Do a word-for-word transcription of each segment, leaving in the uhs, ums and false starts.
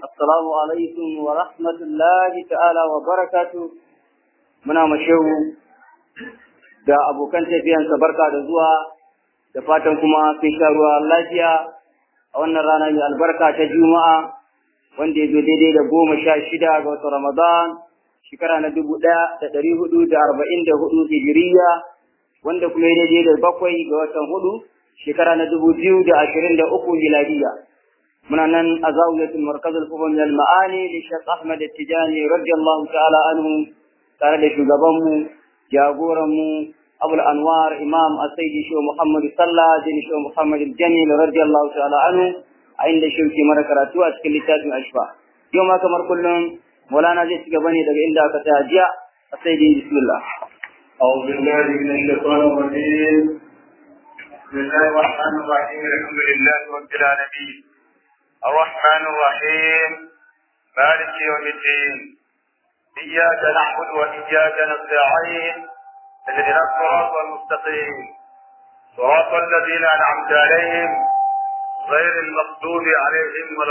Assalamu alaikum wa rahmatullahi ta'ala wa barakatu. Muna mashehu da abokan tafiyansa barka da zuwa da fatan kuma sun sha ruwa lafiya a wannan rana mai albarka ta Juma'a wanda ya zo daidai da goma sha shida ga watan Ramadan shekara na dubu ɗaya da ɗari hudu da arba'in da hudu hijiriya wanda kuma ya daidai da bakwai ga watan hudu shekara na dubu biyu da ashirin da uku miladiya. muna nan a zawiyatul markaz al-fuhum lil ma'ani li Sheikh Ahmad Tijani radiyallahu ta'ala anhu tare da shugaban mu jagoran mu Abul Anwar Imam As-Sayyidi Sheikh Muhammad Sallallahu bin Sheikh Muhammad Al-Jamil radiyallahu ta'ala anhu a inda shi mara karatu a cikin littafin Ashfa. Yau ma kamar kullum Maulana zai ci gaba ne daga inda aka tsaya jiya. As-Sayyidi bismillah. أعوذ بالله من الشيطان الرجيم بسم الله الرحمن الرحيم الحمد لله رب العالمين الرحمن الرحيم مالك يوم الدين إياك نعبد وإياك نستعين اهدنا الصراط المستقيم صراط الذين أنعمت عليهم غير المغضوب عليهم ولا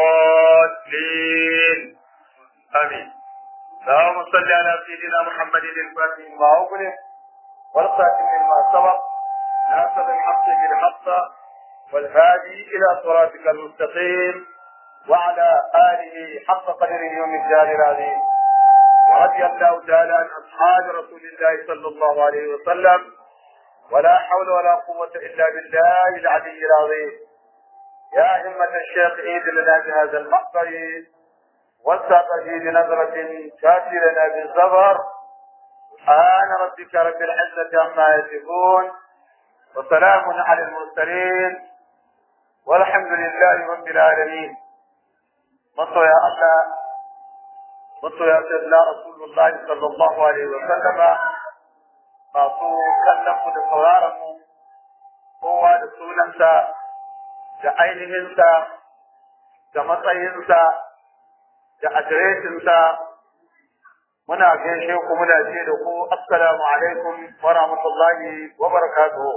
الضالين آمين. اللهم صل على سيدنا محمد الفاتح لما أغلق والخاتم لما سبق ناصر الحق بالحق والهادي إلى صراطك المستقيم وعلى آله حق قدره ومقداره العظيم. ورضي الله تعالى عن أصحاب رسول الله صلى الله عليه وسلم ولا حول ولا قوة إلا بالله العلي العظيم. يا همة الشيخ عيد لنا بهذا المقطع والساقه بنظرة كافرنا بالصبر. سبحان ربك رب العزة عما يصفون وسلام على المرسلين والحمد لله رب العالمين. مصر يا الله مصر يا سيدنا رسول الله صلى الله عليه وسلم masu kallon mu da sauraron mu kowa da sunansa da ainihinsa da matsayinsa da adireshinsa muna gaishe ku muna ce da ku assalamu alaikum wa rahmatullahi wa barakatuhu.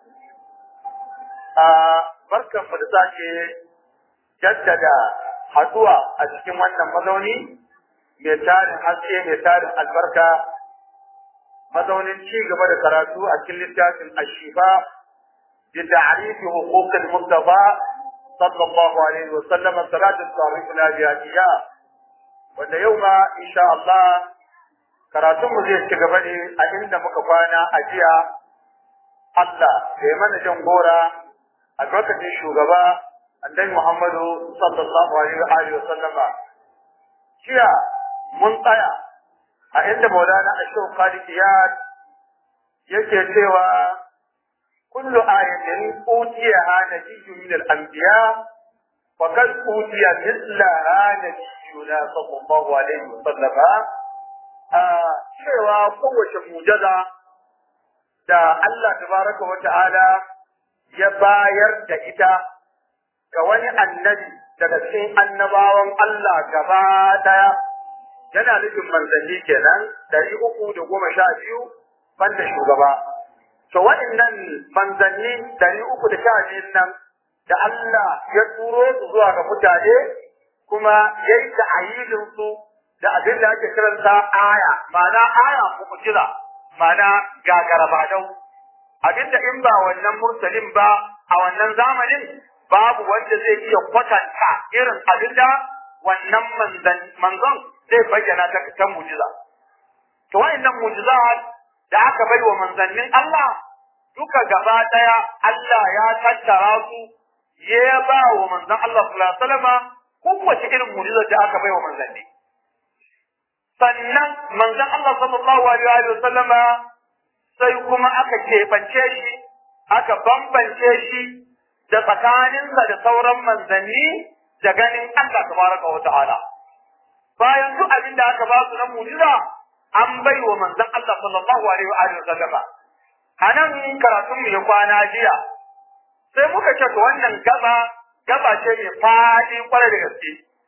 a barkan mu da sake jaddada haduwa a cikin wannan mazauni mai tarin haske mai tarin albarka, mazaunin ci gaba da karatu a cikin littafin ashifa bi ta'rifi huquqil mustafa sallallahu alaihi wa sallam salatu tarifuna biya, wanda yau ma insha Allah karatun mu zai ci gaba ne a inda muka kwana a jiya. Allah da ya mana jan gora a lokacin shugaba annabi Muhammadu sallallahu alaihi wa sallama. Jiya mun tsaya a inda Maulana Ashok Qadiyat yake cewa kullu ayatin utiyaha nabiyyun min al-anbiya wa qad utiya mithlaha nabiyyuna sallallahu alaihi wa sallama. a cewa kowace mujaza da Allah tabaraka wa ta'ala ya bayar da ita ga wani annabi daga cikin annabawan Allah gaba daya, yana nufin manzanni kenan dari uku da goma sha biyu banda shugaba. To waɗannan manzanni dari uku da sha biyun nan da Allah ya turo su zuwa ga mutane kuma ya yi ta'ayidin su da abin da ake kiransa aya, ma'ana aya mu'jiza, ma'ana gagara badau, abin da in ba wannan mursalin ba a wannan zamanin babu wanda zai iya kwatanta irin abin da wannan manzon zai bayyana ta ta mu'jiza. To wa'annan mu'jiza da aka bai wa manzannin Allah duka gaba daya Allah ya tattara su ya ba wa manzon Allah sallallahu alaihi wasallam kowace irin mu'jiza da aka bai wa manzanni. Sannan manzon Allah sallallahu alaihi wasallam sai kuma aka kebance shi aka bambance shi da tsakaninsa da sauran manzanni da ganin Allah tabaraka wa ta'ala. Bayan duk abin da aka ba su na mu'jiza an bai wa manzon Allah sallallahu alaihi wa sallama. Anan karatun mu ya kwana jiya sai muka ce to wannan gaba gaba ce mai fadi kwarai da gaske.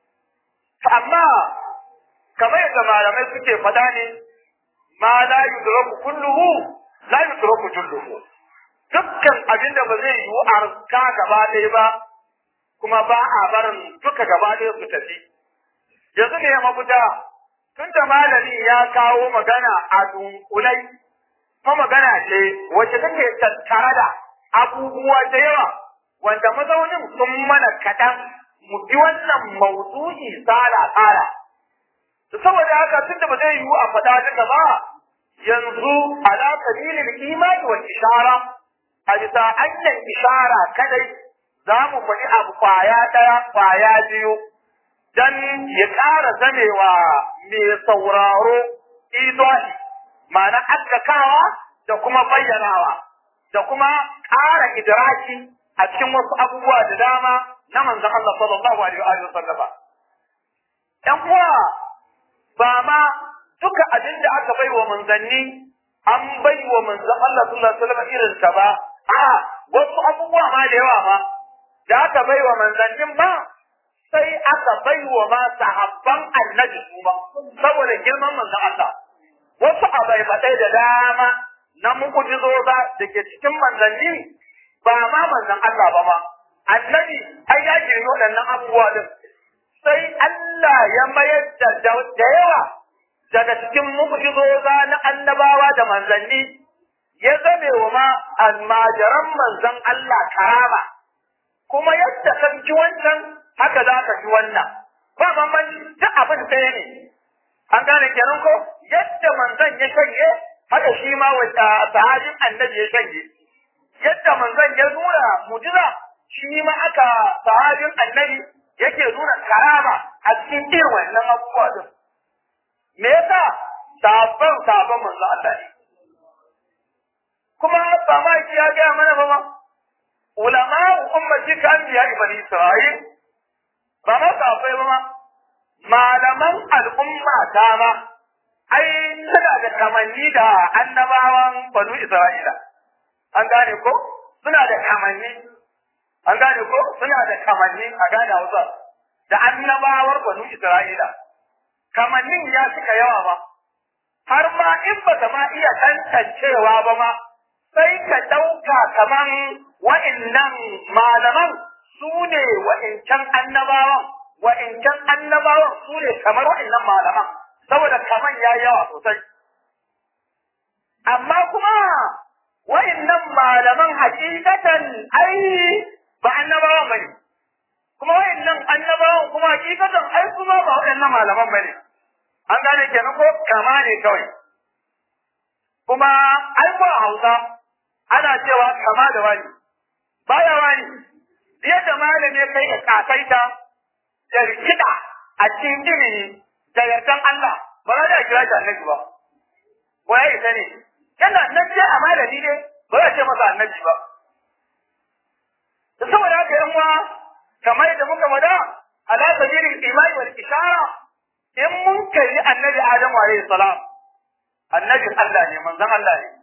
Amma kamar yadda malamai suke faɗa ne, ma la yudraku kulluhu la yudraku julluhu. Dukkan abin da ba zai yi a ka gaba ɗaya ba kuma ba a barin duka gaba ɗaya su tafi. yanzu ne mafita tunda malami ya kawo magana a dunkulai kuma magana ce wacce take tattare da abubuwa da yawa wanda mazaunin sun mana kaɗan mu bi wannan maudu'i tsara tsara saboda haka tunda ba zai yiwu a faɗa duka ba yanzu ala sabilil imani wal ishara a bisa annan ishara kadai za mu faɗi abu kwaya ɗaya kwaya biyu dan ya ƙara zamewa mai sauraro idoni ma'ana askakawa da kuma bayyanawa da kuma ƙara idraki a cikin wasu abubuwa da dama na manzon Allah sallallahu alaihi wa sallam. Ɗan uwa ba ma duka abin da aka bai wa manzanni an bai wa manzon Allah sallallahu alaihi wa sallam irin ta ba, a wasu abubuwa ma da yawa ma da aka bai wa manzannin ba sai aka bai wa ma sahabban annabi su ba saboda girman manzon Allah. Wasu abai baɗai da dama na mu'ujizoza da ke cikin manzanni ba ma manzon Allah ba ma annabi ai ya girmi waɗannan abubuwa din sai Allah ya mayar da da yawa daga cikin mu'ujizoza na annabawa da manzanni ya zame wa ma almajiran manzon Allah karama kuma yadda ka ji wannan haka za ka ji wannan ba bambanci duk abin ɗaya ne an gane kenan ko yadda manzon ya shanye haka shi ma sahabin annabi ya shanye yadda manzon ya nuna mujiza shi ma aka sahabin annabi yake nuna karama a cikin irin wannan abubuwa din me yasa sabon sabon manzon Allah ne kuma ba ma shi ya gaya mana ba ma ulama ummati kan biya ibani Isra'il ba ma safai ba ma malaman al'umma ta ma ai suna da kamanni da annabawan banu Isra'ila an gane ko suna da kamanni an gane ko suna da kamanni a gane Hausa da annabawar banu Isra'ila kamannin ya suka yawa ba har ma in ba ta ma iya tantancewa ba ma sai ka ɗauka kaman wa'innan malaman su ne wa'incan annabawan wa'incan annabawan su ne kamar wa'innan malaman saboda kaman ya yawa sosai amma kuma wa'innan malaman hakikatan ai ba annabawan bane kuma wa'innan annabawan kuma hakikatan ai kuma ba wa'innan malaman bane an gane kenan ko kama ne kawai kuma ai ko a Hausa ana cewa kama da wani baya wani yadda malami ya kai ga kasaita da rikida a cikin ilimi da yardan Allah ba za a kira shi annabi ba ko ya isa ne yana nan ce a malami ne ba za a ce masa annabi ba da saboda haka yan uwa kamar da muka mada ala sabilil imani wal ishara in mun kai annabi Adamu alaihi salam annabin Allah ne manzon Allah ne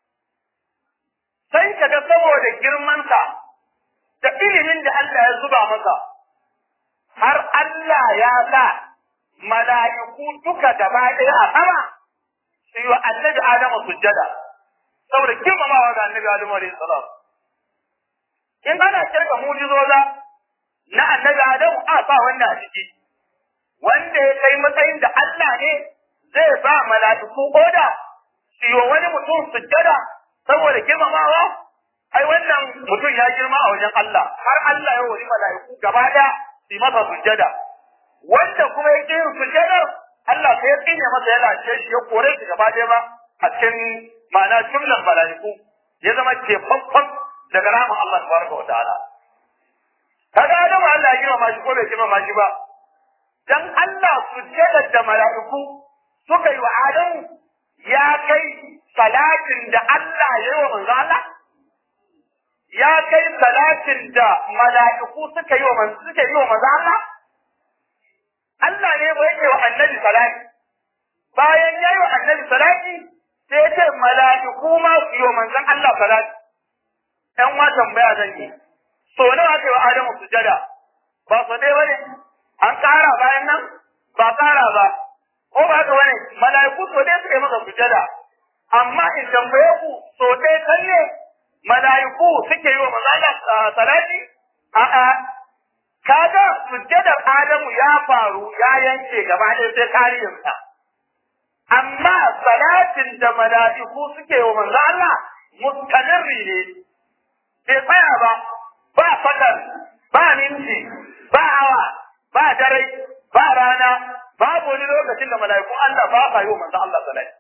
sai ka ga saboda girmansa da ilimin da Allah ya zuba masa har Allah ya sa mala'iku duka gaba ɗaya a sama su yi wa annabi Adamu sujjada saboda girmamawa ga annabi Adamu alaihi salam in ana kirga mujizoza na annabi Adamu a sa wannan a ciki wanda ya kai matsayin da Allah ne zai ba mala'iku oda su yi wa wani mutum sujjada saboda girmamawa ai wannan mutum ya girma a wajen Allah har Allah ya wuri mala'iku gaba da su masa sujjada wanda kuma ya yin sujjada Allah sai ya tsine masa ya lace shi ya kore shi gaba da ba a cikin ma'ana jumlar mala'iku ya zama kefaffan daga rahman Allah tabaraka wa ta'ala kaga Adamu Allah ya girma shi ko bai girma shi ba dan Allah sujjada da mala'iku suka yi wa Adamu ya kai salatin da Allah ya yi wa manzo Allah ya kai salatin da mala'iku suka yi wa manzo suka yi wa manzo Allah Allah ne bai yi wa annabi salati bayan ya yi wa annabi salati sai ya ce mala'iku ma su yi wa manzon Allah salati ɗan wa tambaya zan yi so nawa aka yi wa Adamu sujada ba so dai bane an ƙara bayan nan ba ƙara ba ko ba haka bane mala'iku so dai suka yi masa sujada amma in tambaye ku so dai kan ne mala'iku suke yi wa manzo salati a'a kaga sujjadar Adamu ya faru ya yanke gaba ɗaya sai kariyarsa amma salatin da mala'iku suke wa manzo Allah mustanirri ne bai tsaya ba ba fakar ba minti ba hawa ba dare ba rana babu wani lokacin da mala'ikun Allah ba sa yi wa manzo Allah salati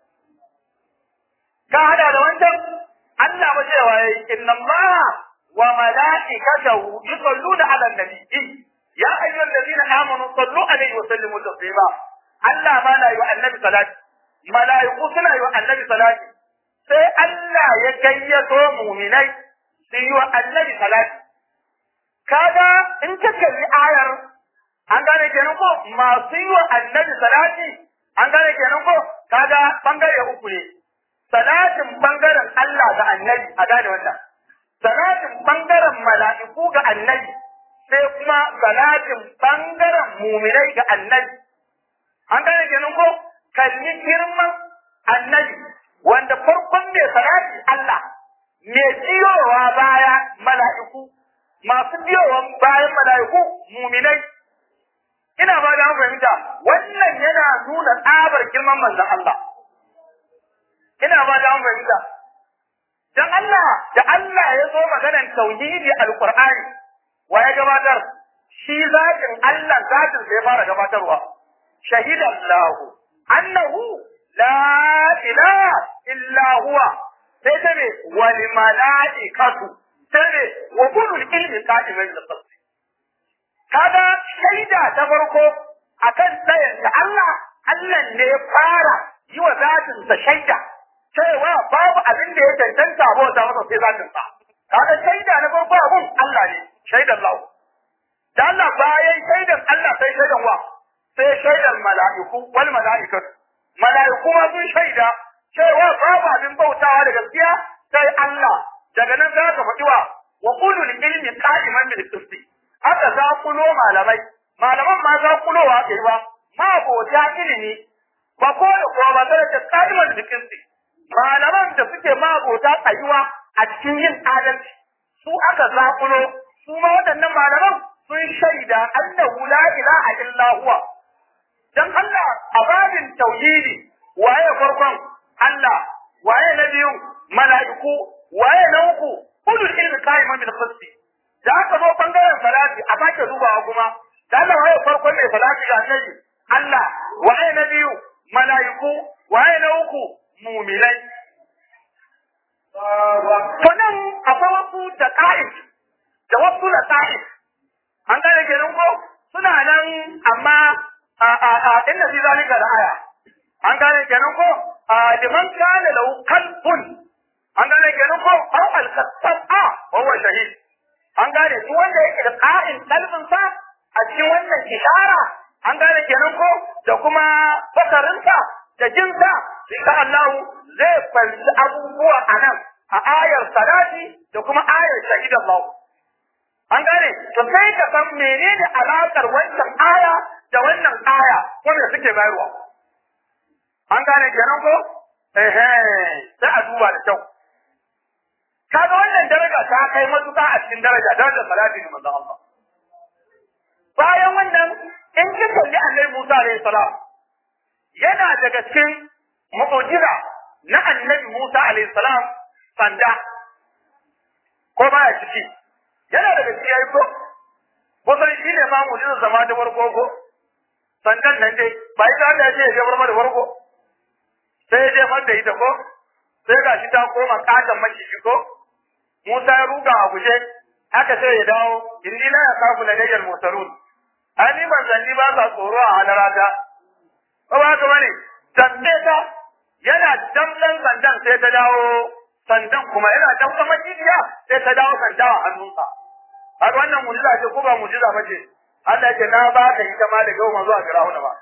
ka hada da wancan Allah ba cewa yayi inna Allah wa mala'ikatahu yusalluna 'alan nabiyyi ya ayyuhallazina amanu sallu 'alaihi wa sallimu taslima Allah ba na yi wa annabi salati mala'iku suna yi wa annabi salati sai Allah ya gayyato mu'minai su yi wa annabi salati kaga in ka kalli ayar an gane kenan ko masu yi wa annabi salati an gane kenan ko kaga bangare uku ne salatin bangaren Allah ga annabi a gane wannan salatin bangaren mala'iku ga annabi sai kuma salatin bangaren mu'minai ga annabi an gane kenan ko kalli girman annabi wanda farkon mai salati Allah mai biyowa baya mala'iku masu biyowa bayan mala'iku mu'minai ina ba da fahimta wannan yana nuna tsabar girman manzon Allah ina ba da fahimta dan Allah da Allah ya zo maganar tauhidi alqur'ani wa ya gabatar shi zatin Allah zatin sai fara gabatarwa shahidan lahu annahu la ilaha illa huwa sai ta ne wal malaikatu sai ne wa kullu ilmi qa'iman bil qist kaga shaida ta farko akan tsayin da Allah Allah ne ya fara yi wa zatin sa shaida cewa babu abin da ya tantanta ba wata masa sai zatin sa kaga shaida na farko abun Allah ne shaidan lahu da Allah bayan shaidan Allah sai shaidan wa sai shaidan mala'iku wal mala'ikatu mala'iku ma sun shaida cewa babu abin bautawa da gaskiya sai Allah daga nan za ka faɗi wa wa qulul ilmi qa'iman bil qist aka za kulo malamai malaman ma za kulowa kai ba ma bota ilimi ba ko da ko ba sai ta qa'iman bil qist malaman da suke ma bota tsayuwa a cikin yin adalci su aka za kulo su ma waɗannan malaman sun shaida annahu la ilaha illa huwa dan Allah a babin tauhidi waye farkon Allah waye na biyu mala'iku waye na uku ulul ilmi qa'iman bil qist da aka zo bangaren salati a sake dubawa kuma da Allah waye farkon ne salati ga annabi Allah waye na biyu mala'iku waye na uku mu'minai to nan akwai wasu da qa'id da wasu da qa'id an gane kenan ko suna nan amma a a a inna fi zalika da aya an gane kenan ko liman kana lahu qalbun an gane kenan ko aw al-qasama wa huwa shahid an gane duk wanda yake da qa'in qalbin sa a cikin wannan ishara an gane kenan ko da kuma fakarin sa da jin sa insha Allah zai fahimci abubuwa anan a ayar salati da kuma ayar shahid Allah an gane to sai ka san menene alakar wannan aya da wannan aya ko me suke bayarwa an gane kenan ko eh eh sai a duba da kyau kaga wannan daraja ta kai matuƙa a cikin daraja darajar salati ga manzon Allah bayan wannan in ka kalli Annabi Musa alayhi salam yana daga cikin mu'jiza na Annabi Musa alayhi salam sanda ko baya ciki yana daga cikin yayi ko ko sai shi ne ma mu'jiza zama da farko ko sandan nan dai bai da Allah ya ce ya bar da farko sai dai man da ita ko sai ga shi ta koma katan maciji ko Musa ya ruga a guje haka sai ya dawo inni la yaqafu ladayyal mursalun ani manzanni ba sa tsoro a halarata ko ba ka bane tambe ta yana damlan sandan sai ta dawo sandan kuma yana damlan macijiya sai ta dawo sanda a hannunsa har wannan mu'jiza ce ko ba mu'jiza ba ce Allah ya ce na ba ka ita ma da gauma zuwa Fir'auna ba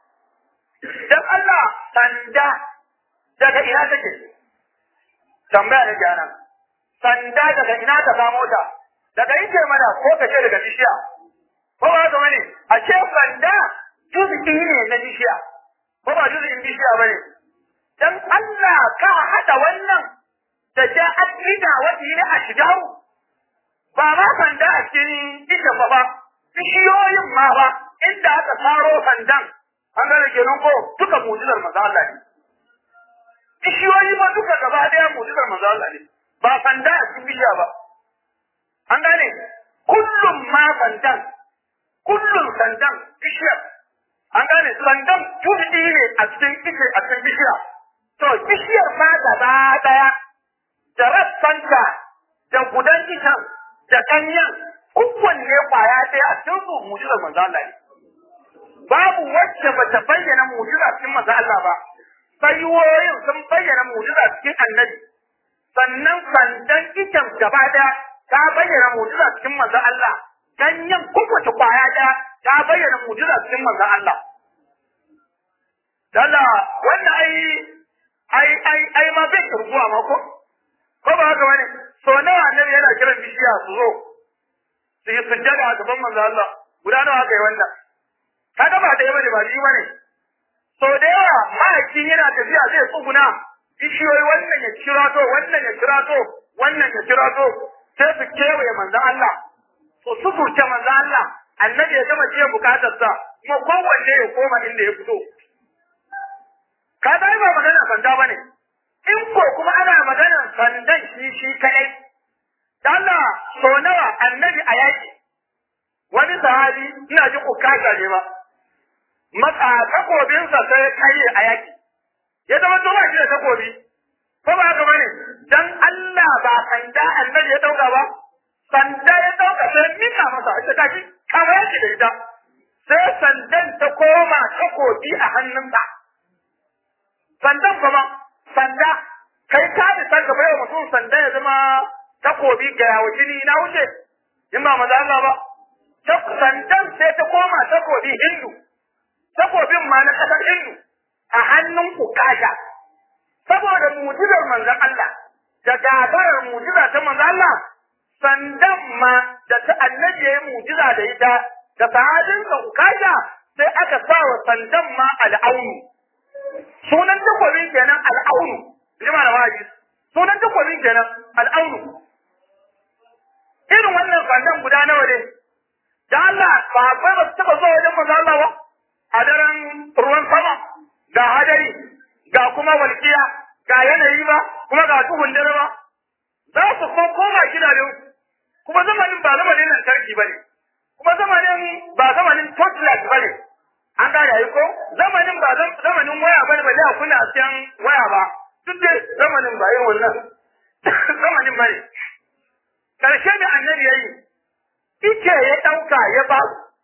dan Allah sanda daga ina take tambaya ne kenan sanda daga ina ta samu ta daga inda mana ko kace daga bishiya ko ba ga wani a ce sanda juzi ne na bishiya ko ba juzi bishiya bane dan Allah ka hada wannan da ja akida wati ne a shigaru ba ma sanda a cikin isha ba bishiyoyin ma ba inda aka faro sandan an gane kenan ko duka mu'jizar manzo Allah ne bishiyoyi ma duka gaba daya mu'jizar manzo Allah ne ba sanda a cikin bishiya ba an gane kullum ma sandan kullum sandan bishiyar an gane sandan tudi ne a cikin ike a cikin bishiya to bishiyar ma gaba daya da rassanta da gudan ikan da ganyen kowanne kwaya ɗaya a cikin su mu'jizar manzo Allah ne babu wacce bata bayyana mu'jiza cikin manzo Allah ba sayoyin sun bayyana mu'jiza cikin annabi sannan sandan ikan gaba daya ta bayyana mu'jiza cikin manzo Allah ganyen kowace kwaya daya ta bayyana mu'jiza cikin manzo Allah dalla wannan ai ai ai ai ma bai turbuwa ma ko ko ba haka bane so nawa annabi yana kiran bishiya su zo su yi sujjada a gaban manzo Allah guda nawa aka yi wannan kaga ba da bane ba shi bane so da yawa ma'aikin yana tafiya zai tsuguna bishiyoyi wannan ya kira to wannan ya kira to wannan ya kira to sai su kewaye manzo Allah so su furce manzo Allah annabi ya gama jiya bukatarsa kuma kowanne ya koma inda ya fito kaga ba magana sanda bane in ko kuma ana magana sandan shi shi kadai Allah so nawa annabi a yaki wani sahabi ina ji ukaka ne ba maka takobinsa sai kai a yaki ya zama to ba shi da takobi ko ba haka bane dan Allah ba sanda annabi ya dauka ba sanda ya dauka sai mika masa ita kaji kamar yake da ita sai sandan ta koma takobi a hannunsa sandan kuma sanda kai ka da san gaba yau mutum sanda ya zama takobi ga yawo jini na wuce in ba maza Allah ba sandan sai ta koma takobi hindu takobin ma na kasar hindu a hannun ukasha saboda mu'jizar manzon Allah da gabarar mu'jiza ta manzon Allah sandan ma da ta annabi ya mu'jiza da ita da sahabinsa ukasha sai aka sa wa sandan ma al'aunu sunan takobin kenan al'aunu jima da waji sunan takobin kenan al'aunu irin wannan sandan guda nawa ne da Allah ba akwai ba su taba zuwa wajen manzon Allah ba a daren ruwan sama ga hadari ga kuma walƙiya ga yanayi ba kuma ga tuhun dare ba za su ko koma gidajen kuma zamanin ba zamanin lantarki ba ne kuma zamanin ba zamanin torchlight ba ne an gane yayi ko zamanin ba zamanin waya ba ne ba a kunna asiyan waya ba duk da zamanin ba irin wannan zamanin ba ne karshe da annabi yayi ike ya ɗauka ya ba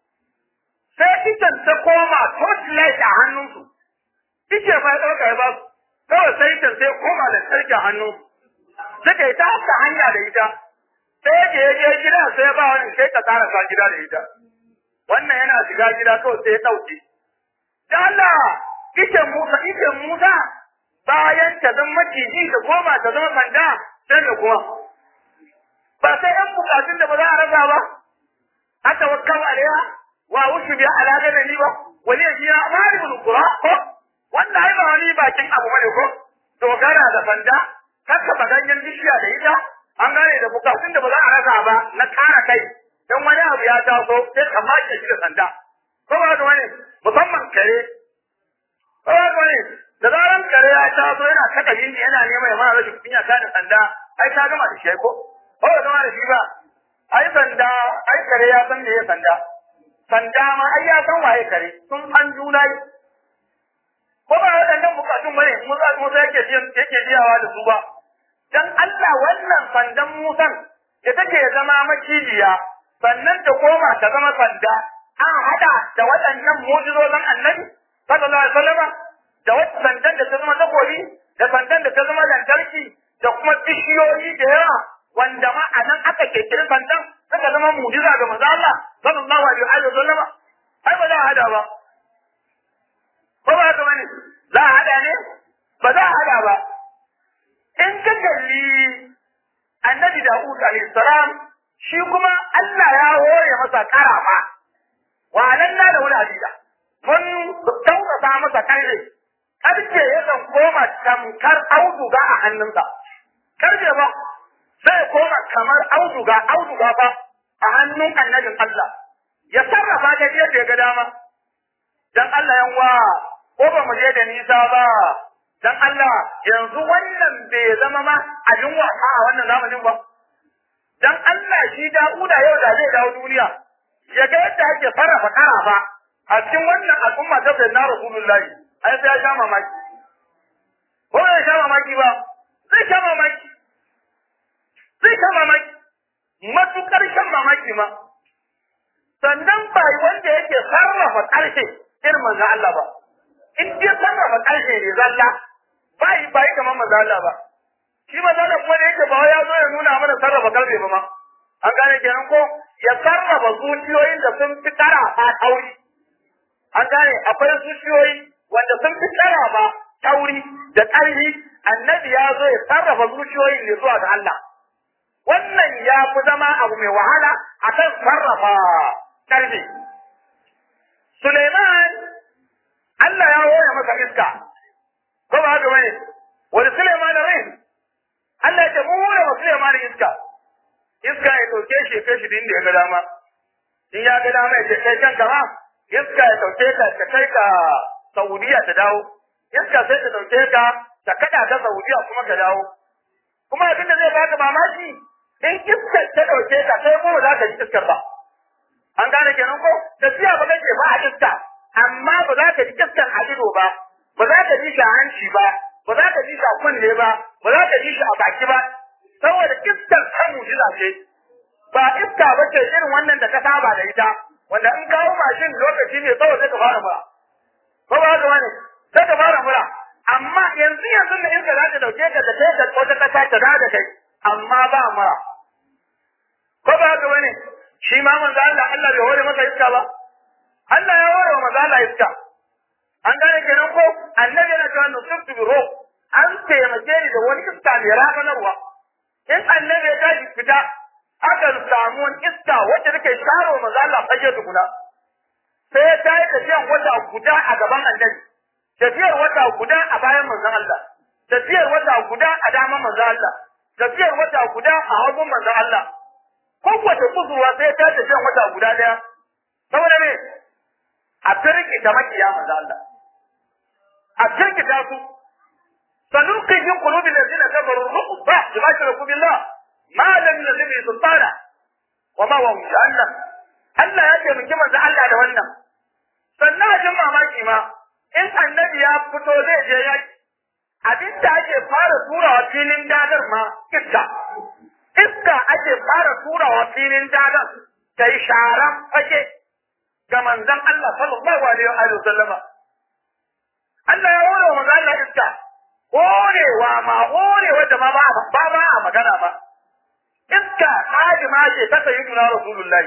sai ikan ta koma torchlight a hannunsu ike fa ya ɗauka ya ba su kawai sai ikan sai koma da sarki a hannunsu suka yi ta haka hanya da ita sai ya je gida sai ya ba wani sai ka tsara sa gida da ita wannan yana shiga gida kawai sai ya ɗauke da Allah iken Musa iken Musa bayan ta zama maciji da koma ta zama sanda sai da kuma ba sai ɗan bukatun da ba za a rasa ba haka wakkan alaiha wa wuce biya alaƙa da ni ba wani ya biya amalibul qura ko wanda ai ba wani bakin abu bane ko dogara da sanda kaka ba ganyen bishiya da ita an gane da bukatun da ba za a rasa ba na kara kai dan wani abu ya taso sai ka mace shi da sanda ko ba da wani musamman kare ko ba da wani da zaran kare ya taso yana saka jini yana neman ya mara rashin kunya ka da sanda ai ta gama da shi ko ko da gama da shi ba ai sanda ai kare ya san me ya sanda sanda ma ai ya san waye kare sun san juna ko ba wadannan bukatun bane Musa Musa yake yake jiyawa da su ba dan Allah wannan sandan Musan da take zama macijiya sannan ta koma ta zama sanda an hada da waɗannan mu'jizozin Annabi sallallahu alaihi wasallam da wannan sandan da ta zama takobi da sandan da ta zama lantarki da kuma bishiyoyi da yawa wanda ma a nan aka kirkiri sandan suka zama mu'jiza ga manzo Allah sallallahu alaihi wasallam ai ba za a hada ba ko ba haka bane za a hada ne ba za a hada ba in ka kalli annabi Dawud alaihi salam shi kuma Allah ya hore masa karama wa alanna da wani hadida mun taurasa masa karfe karfe ya kan koma tamkar auduga a hannunsa karfe ba sai koma kamar auduga auduga ba a hannun annabin Allah ya sarrafa ta yadda ya ga dama. Dan Allah yan wa ko ba mu je da nisa ba, dan Allah yanzu wannan bai zama ma abin wasa a wannan zamanin ba. Dan Allah shi Dawuda yau da zai dawo duniya ya ga yadda ake sarrafa karafa a cikin wannan al'umma ta sayyidina Rasulullahi, ai sai ya sha mamaki. Ko ya sha mamaki ba, zai sha mamaki. Zai sha mamaki. Matukar shan mamaki ma. Sannan ba wanda yake sarrafa ƙarshe irin manzo Allah ba. In dai sarrafa ƙarshe ne zalla, ba yi ba yi kamar manzo Allah ba. Shi manzo Allah kuma da yake ba ya zo ya nuna mana sarrafa ƙarshe ba ma. An gane kenan ko ya sarrafa zuciyoyin da sun fi kara ba tauri. An gane akwai zuciyoyi wanda sun fi kara ba tauri da ƙarfi, annabi ya zo ya sarrafa zuciyoyin ne zuwa ga Allah. Wannan ya fi zama abu mai wahala akan sarrafa ƙarfi. Suleiman Allah ya hore masa iska, ko ba haka bane? Wani Suleiman rai Allah ya ce mun hore wa Suleiman iska. Iska ya dauke shi kai shi din da ya ga dama. In ya ga dama ya ce kai kanka ma iska ya dauke ka ka kai ka Saudiya ta dawo. Iska sai ta dauke ka ta kada ta Saudiya kuma ka dawo. Kuma abin da zai baka mamaki in iskar ta dauke ka sai ko za ka ji iskar ba. An gane kenan ko tafiya ba kake ba a iska, amma ba za ka ji iskar a ido ba, ba za ka ji shi a hanci ba, ba za ka ji shi a kunne ba, ba za ka ji shi a baki ba, saboda iskar ta mujiza ce. Ba iska ba ce irin wannan da ka saba da ita, wanda in kawo mashin lokaci ne kawai sai ka fara mura. Ko ba haka bane? Sai ka fara mura. Amma yanzu yanzu da iska za ta dauke ka da kai ka ko ta kasa ta da kai, amma ba mura. Ko ba haka bane? Shi ma manzo Allah Allah bai hore masa iska ba. Allah ya hore wa manzo Allah iska. An gane kenan ko annabi yana cewa nusuftu bi ruh, an taimake ni da wani iska mai rafanarwa. In annabi ya tashi fita akan samu wani iska wacce take sharo manzo Allah fage tukuna. Sai ya tayi tafiyan wata guda a gaban annabi, tafiyar wata guda a bayan manzo Allah, tafiyar wata guda a daman manzo Allah, tafiyar wata guda a hagun manzo Allah. Kowace kusurwa sai ta tafi wata guda daya. Saboda me? A firgita makiya manzo Allah. A firgita su. Sanuqi fi qulubi allazina kafaru ruqba bima sharaku billah ma lam yunzil sultana wa ma wa jahannam. Allah ya ce miki manzo Allah da wannan. Sannan jin mamaki ma in annabi ya fito zai je yaki, abinda ake fara turawa filin dadar ma iska. Iska ake fara turawa filin dadan ta yi sharan fage ga manzon Allah sallallahu alaihi wa sallama. Allah ya hore wa manzon Allah iska, horewa ma horewa da ma ba ba ba a magana ba. Iska haji ma ce ta sayi tuna Rasulullahi.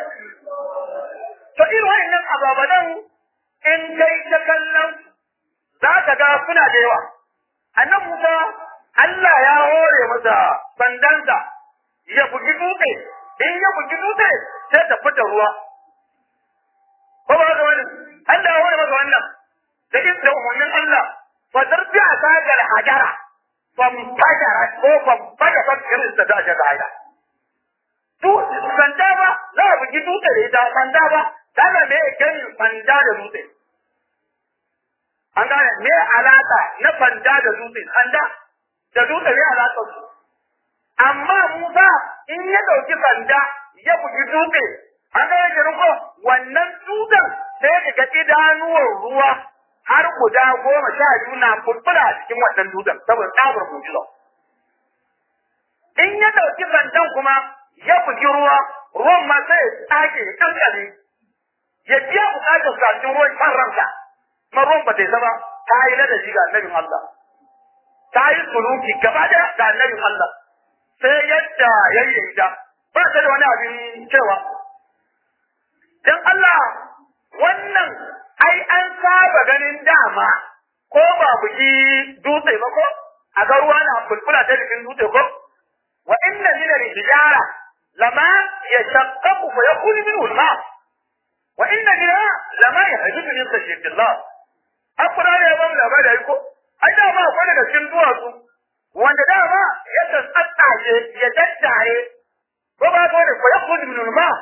To irin wannan ababadan in kai ta kallon za ka ga suna da yawa. Annabi Musa Allah ya hore masa sandansa ya bugi dutse, in ya bugi dutse sai ta fita ruwa. Ko ba ga wani Allah ya hore masa wannan da izinin umarnin Allah fa darbi a sagar hajara fam fajara ko fam fajara irin da ta jaga. To sanda ba za a bugi dutse da ita sanda ba, daga me gani sanda da dutse. An gane me alaka na sanda da dutse, sanda da dutse ne alaka su. Amma Musa in ya dauki sanda ya bugi dutse, an ga yake ko wannan dutsen sai ka ga idanuwar ruwa har guda goma sha biyu na fulfula cikin wannan dutsen saboda tsabar mujiza. In ya dauki sandan kuma ya bugi ruwa, ruwan ma sai ya tsage kankare, ya biya bukatar sa cikin ruwan kan ransa, ma ruwan ba ta yi ba, ta yi ladabi ga annabin Allah, ta yi suluki gaba da ga annabin Allah. Sai yadda ya yi ita, ba ta da wani abin cewa. Don Allah, wannan ai an saba ganin dama, ko ba buki dutse ba ko, a ga ruwa na fulfula ta jikin dutse ko, wa inna min al-hijara lama yashaqqaqu fa yakunu minhu al-ma' wa inna minha lama yahjubu min khashyati Allah. Akura ne ba mu labari ko, ai dama akwai daga cikin duwatsu wanda dama ya tsatsage ya daddaye ko ba ko da ko ya kudu min ma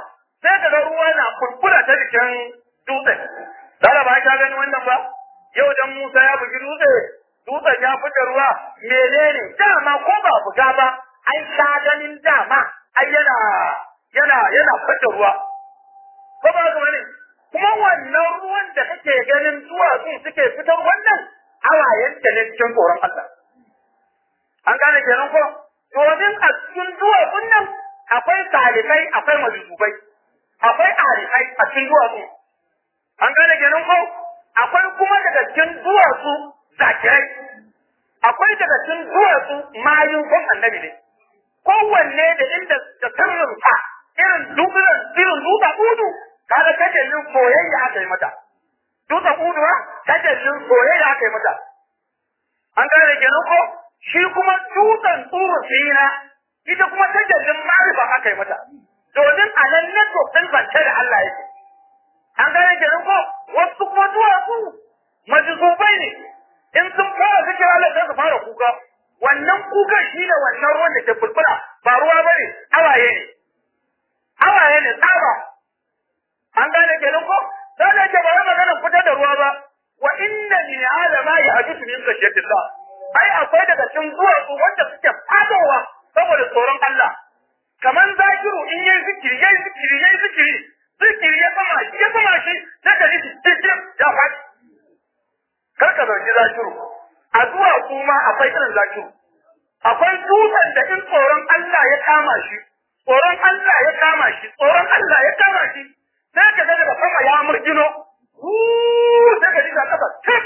sai ka ga ruwa na kulkula ta jikin dutsen. Dala ba ka gani wannan ba? Yau dan Musa ya bugi dutse, dutsen ya fita ruwa, menene? Dama ko ba buga ba, ai ka ganin dama, ai yana yana yana fita ruwa. Ko ba ga wani? Kuma wannan ruwan da kake ganin duwatsu suke fitar wannan awayen da ne cikin tsoron Allah. An gane kenan ko? Domin a cikin duwatsun nan akwai salifai, akwai majubai, akwai arifai a cikin duwatsu. An gane kenan ko? Akwai kuma daga cikin duwatsu zakirai, akwai daga cikin duwatsu mayun kun annabi ne. Kowanne da inda da sirrinsa irin dubin irin duba udu, kaga tajallin soyayya aka yi mata. Dutsen uduwa tajallin soyayya aka yi mata. An gane kenan ko? Shi kuma dutsen tsuru sina, ita kuma tajallin marifa aka yi mata. Domin a nan ne tsofin bance da Allah yake. An gane kenan ko? Wasu kuma duwatsu majizubai ne. In sun fara zikin Allah sai su fara kuka. Wannan kukan shi ne wannan ruwan da ke fulfula, ba ruwa ba ne, awaye ne. Awaye ne tsaba. An gane kenan ko? Sai da ke ba wai maganar fitar da ruwa ba. Wa inna min adama ya hadisu min khashyatillah. Ai akwai daga cikin duwatsu wanda suke fadowa saboda tsoron Allah. Kamar zakiru in yayi zikiri, yayi zikiri, yayi zikiri, zikiri ya sama shi, ya sama shi, sai ka ji cikin ya faɗi. Kar ka zargi zakiru. A duwatsu ma akwai irin zakiru. Akwai dutsen da in tsoron Allah ya kama shi, tsoron Allah ya kama shi, tsoron Allah ya kama shi, sai ka ga daga sama ya murgino, huu sai ka ji ka kasa tif.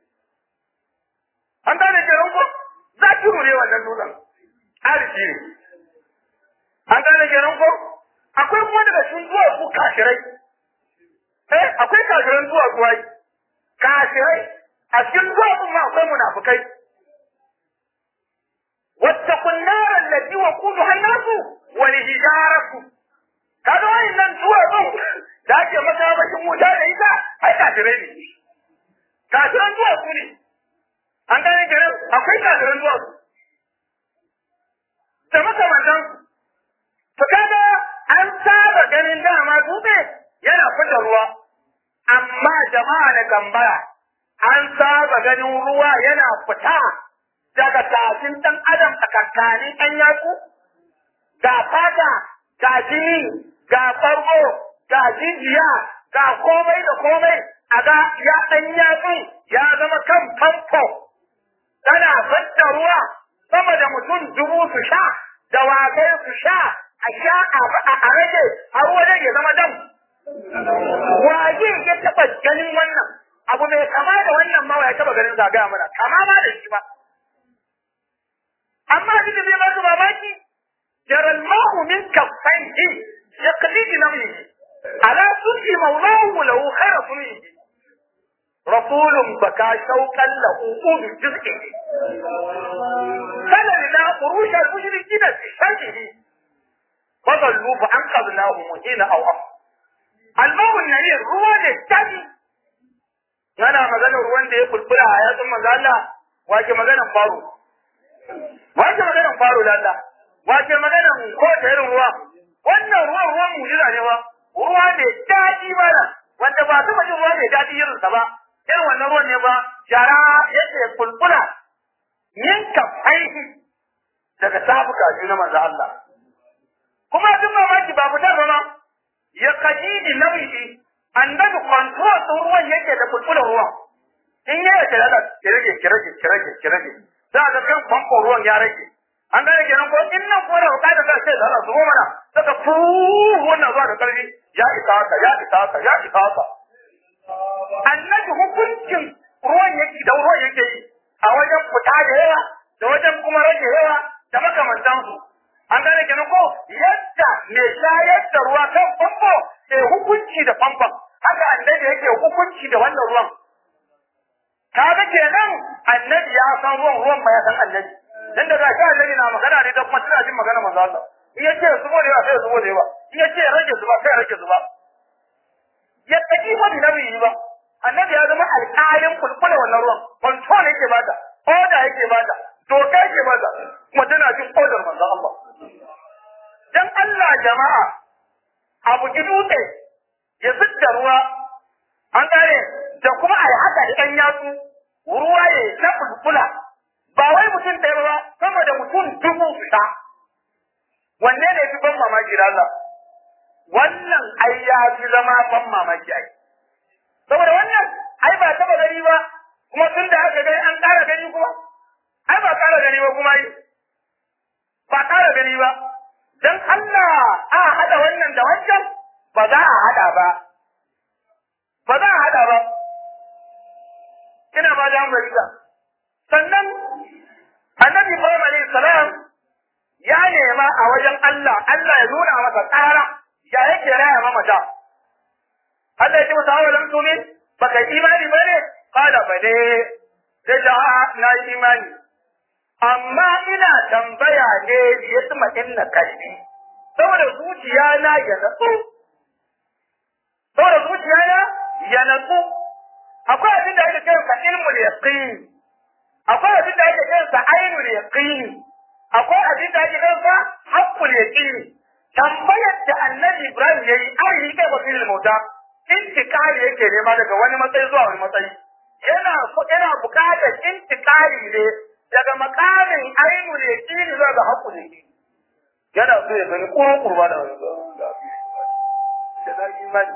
An gane kenan ko? Zakiru ne wannan dutsen. Arziki ne. An gane kenan ko? Akwai kuma daga cikin duwatsu kashirai. Eh, akwai kashiran duwatsu ai. Kashirai. A cikin duwatsu ma akwai munafukai. Wattaqun nar allati waquduha an-nas wal hijaratu. Kaga wannan duwatsu da ake makamashin wuta da ita, ai kashirai ne. Kashiran duwatsu ne. An gane kenan akwai kashiran duwatsu. Da makamantan to kaga an saba ganin dama dutse yana fita ruwa, amma jama'a da gambara an saba ganin ruwa yana fita daga tafin ɗan adam a kankanin ɗan yatsu, ga fata, ga jini, ga farko, ga jijiya, ga komai da komai, a ga ya ɗan yatsun ya zama kan famfo, tana fita ruwa sama da mutum dubu su sha, dawakai su sha, a sha a rage har wajen ya zama dam. Waje ya taɓa ganin wannan abu mai kama da wannan ma ya taɓa ganin zagaya mana, kama ma da shi ba. Amma duk da zai ba su mamaki, jaral ma'u min kaffaihi ya kalli namiji, ala sunni maulahu lahu khairu sunni. Rasulun baka shauƙan lahu udu juz'i. Kana lina urusha al-mushrikina fi sharrihi. Fadallu fa anqadnahu muhina aw am. Al-ma'u an-nadir ruwa ne tabi. Yana magana ruwan da ya kulkula a yatsun manzo Allah, wace maganan faro. Wace maganan faro da Allah. Wace maganan ko ta irin ruwa. Wannan ruwan ruwan mujiza ne ba. Ruwa ne daɗi mana wanda ba su jin ruwa ne daɗi irin sa ba. Irin wannan ruwan ne ba shara yake kulkula yanka aiki daga tafuka shi na manzo Allah. Kuma duk mamaki ba fitar ba ma ya kadidi nauyi annabi control ɗin ruwan yake da kulkulan ruwan. In ya yake da kirage kirage kirage kirage za ga kan famfo ruwan ya rage. An gane kenan ko in nan ko da bukatar ka sai da su mana saka fu wannan zuwa da karfi ya isa haka ya isa haka ya isa haka. Annabi hukuncin ruwan yake da ruwan yake yi a wajen fita da yawa da wajen kuma rage yawa da makamantansu. An gane kenan ko yadda mai shayar da ruwa kan famfo sai hukunci da famfon haka annabi yake hukunci da wannan ruwan. Kaga kenan annabi ya san ruwan ruwan ba ya san annabi. Dan da gashi annabi na magana ne da kuma tana jin magana manzo Allah. In yace zubo da yawa sai zubo da yawa. In yace rage zuba sai rage zuba. Ya tafi ba nabi ba. Annabi ya zama alƙalin kulkula wannan ruwan. Control yake bada, order yake bada, doka yake bada. Kuma tana jin order manzo Allah. Dan Allah jama'a abu gidu da kuma a yi haka da ɗan yatsu ruwa ya yi ta fulfula ba wai mutum ɗaya ba sama da mutum dubu fita wanne ne fi ban mamaki da Allah wannan ai ya fi zama ban mamaki ai saboda wannan ai ba taɓa gani ba kuma tun da aka gani an ƙara gani kuma ai ba ƙara gani ba kuma yi ba ƙara gani ba dan Allah a haɗa wannan da wancan ba za a haɗa ba ba za a haɗa ba ina ba da Amurka sannan annabi Ibrahim alayhi salam ya nema a wajen Allah Allah ya nuna masa tsara ya yake raya mamata Allah ya ce masa awalan tumin baka imani bane kada bane sai da na yi imani amma ina tambaya ne ya tsuma inna kalbi saboda zuciya na ya natsu saboda zuciya na ya natsu akwai abin da ake kiransa ilmul yaqin akwai abin da ake kiransa ainul yaqin akwai abin da ake kiransa haqqul yaqin tambayar da annabi Ibrahim yayi ai kai basil mauta intikali yake nema daga wani matsayi zuwa wani matsayi yana yana buƙatar intikali ne daga makamin ainul yaqin zuwa ga haqqul yaqin yana so ya gani kurkurba da da zai imani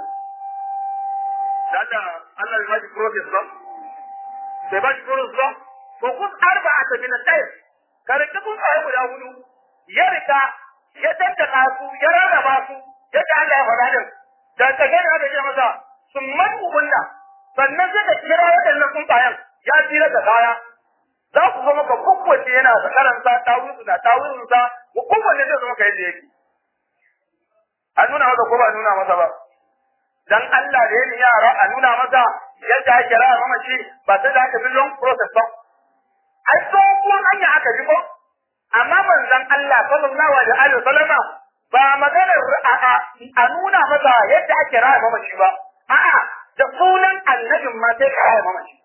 da Allah ya bashi progress ba sai bashi progress ba ko kun arba'ata min al-khair kare kun sai guda hudu ya rika ya tantaka su ya rarraba su yadda Allah ya faɗa din da kage da aka ce masa summan ubulla sannan sai da kira wadannan kuntayen ya tira da kaya za ku zama ka kowace yana da karanta tawuzu da tawuzu da kowace zai zama ka yadda yake an nuna masa ko ba nuna masa ba dan Allah da yin yara a nuna masa yadda ake raya mamaci ba sai da aka bi long process ba ai tsohon hanya aka bi ko amma manzon Allah sallallahu alaihi wa sallama ba maganar a nuna masa yadda ake raya mamaci ba a'a da sunan annabin ma sai ka raya mamaci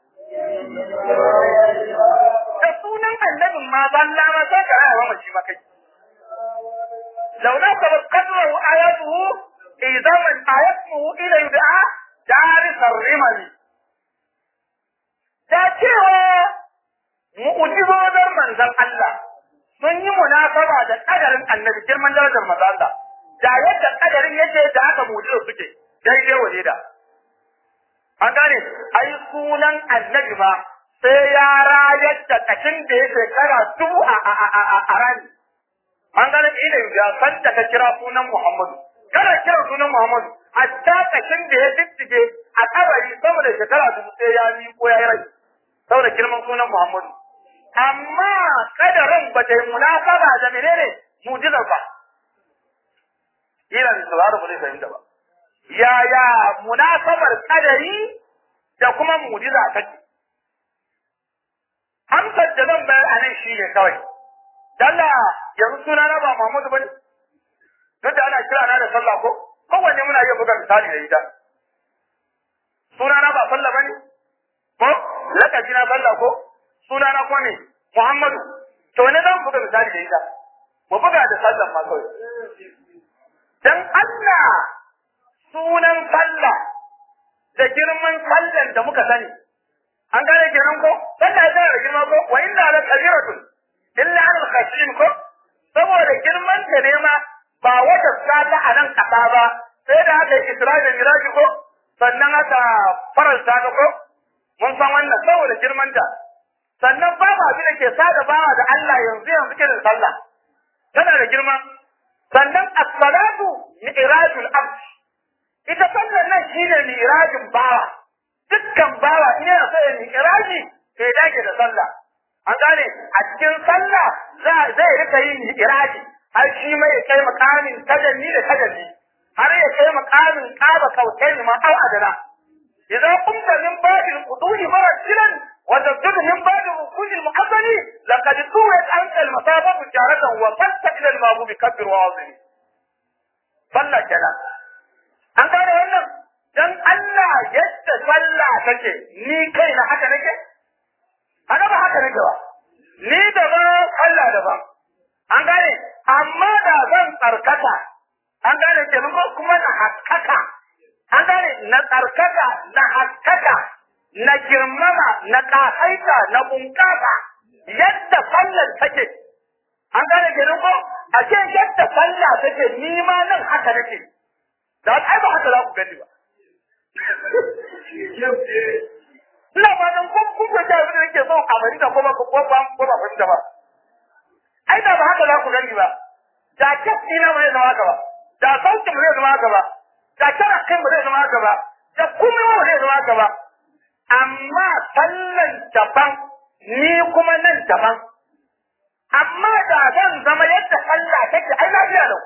da sunan annabin ma balla ma sai ka raya mamaci ma kai launa sabat qadru ayatuhu إذا من آياته إلى يدعى دارس الرمل da cewa mu'ujizodar manzon Allah sun yi munasaba da kadarin annabi girman darajar manzon Allah da yadda kadarin yake da aka mu'jizo suke daidai waje da an gane ai sunan annabi ba sai ya rayar da kashin da ya shekara dubu a a a a rani an gane ina ya san da ka kira sunan Muhammadu kana kiran sunan Muhammadu hatta kashin da ya diddige a kabari saboda shekara dubu sai ya yi ko ya yi rai saboda girman sunan Muhammadu amma kadarin ba ta yi munasaba da menene mu'jizar ba ina da sauraro ba zai fahimta ba yaya munasabar kadari da kuma mu'jiza take amsar da zan bayar a nan shi ne kawai dalla yanzu sunana ba Muhammadu bane duk da ana kira na da sallah ko kowanne muna iya buga misali da ita sunana ba sallah bane ko lakabi na sallah ko sunana ko ne Muhammadu to ne zan buga misali da ita mu buga da sallah ma kawai dan Allah sunan sallah da girman sallan da muka sani an gane kenan ko sallah ya da girma ko wa inna la kabiratun illa al khashin ko saboda girman ta ne ma ba wata sata a nan kasa ba sai da aka yi Isra'i da Miraji ko sannan aka faranta ta ko mun san wannan saboda girman ta sannan ba ba abin da ke sada bawa da Allah yanzu yanzu ke da sallah tana da girma sannan as-salatu mi'rajul abd ita sallar nan shine mi'rajin bawa dukkan bawa in yana so ya mi'raji sai dake da sallah an gane a cikin sallah za zai rika yin mi'raji har shi mai kai makamin tajalli da tajalli har ya kai makamin qaba kautai ma au adana idan kunta min ba'dil quduri marajilan wa tadud min ba'dil rukuj al mu'azzali laqad tuwat anta al masabatu jaratan wa fastaqil al maghdubi kabbir wa azim sallah kenan an gane wannan dan Allah yadda sallah take ni kai na haka nake haka ba haka nake ba ni daban Allah daban an gane amma da zan tsarkaka an gane kenan ko kuma na haskaka an gane na tsarkaka na haskaka na girmama na kasaita na bunƙasa yadda sallar take an gane kenan ko a ce yadda sallah take ni ma nan haka nake da ai ba haka za ku gani ba ina ba nan kun kun ga abin da nake so a bari da kuma ko ba ko ba fahimta ba ai da ba haka za ku gani ba da kafi na ba zama haka ba da sautin ba zai zama haka ba da kira kai ba zai zama haka ba da kuma ba zai zama haka ba amma sallan daban ni kuma nan daban amma da zan zama yadda sallah take ai lafiya lau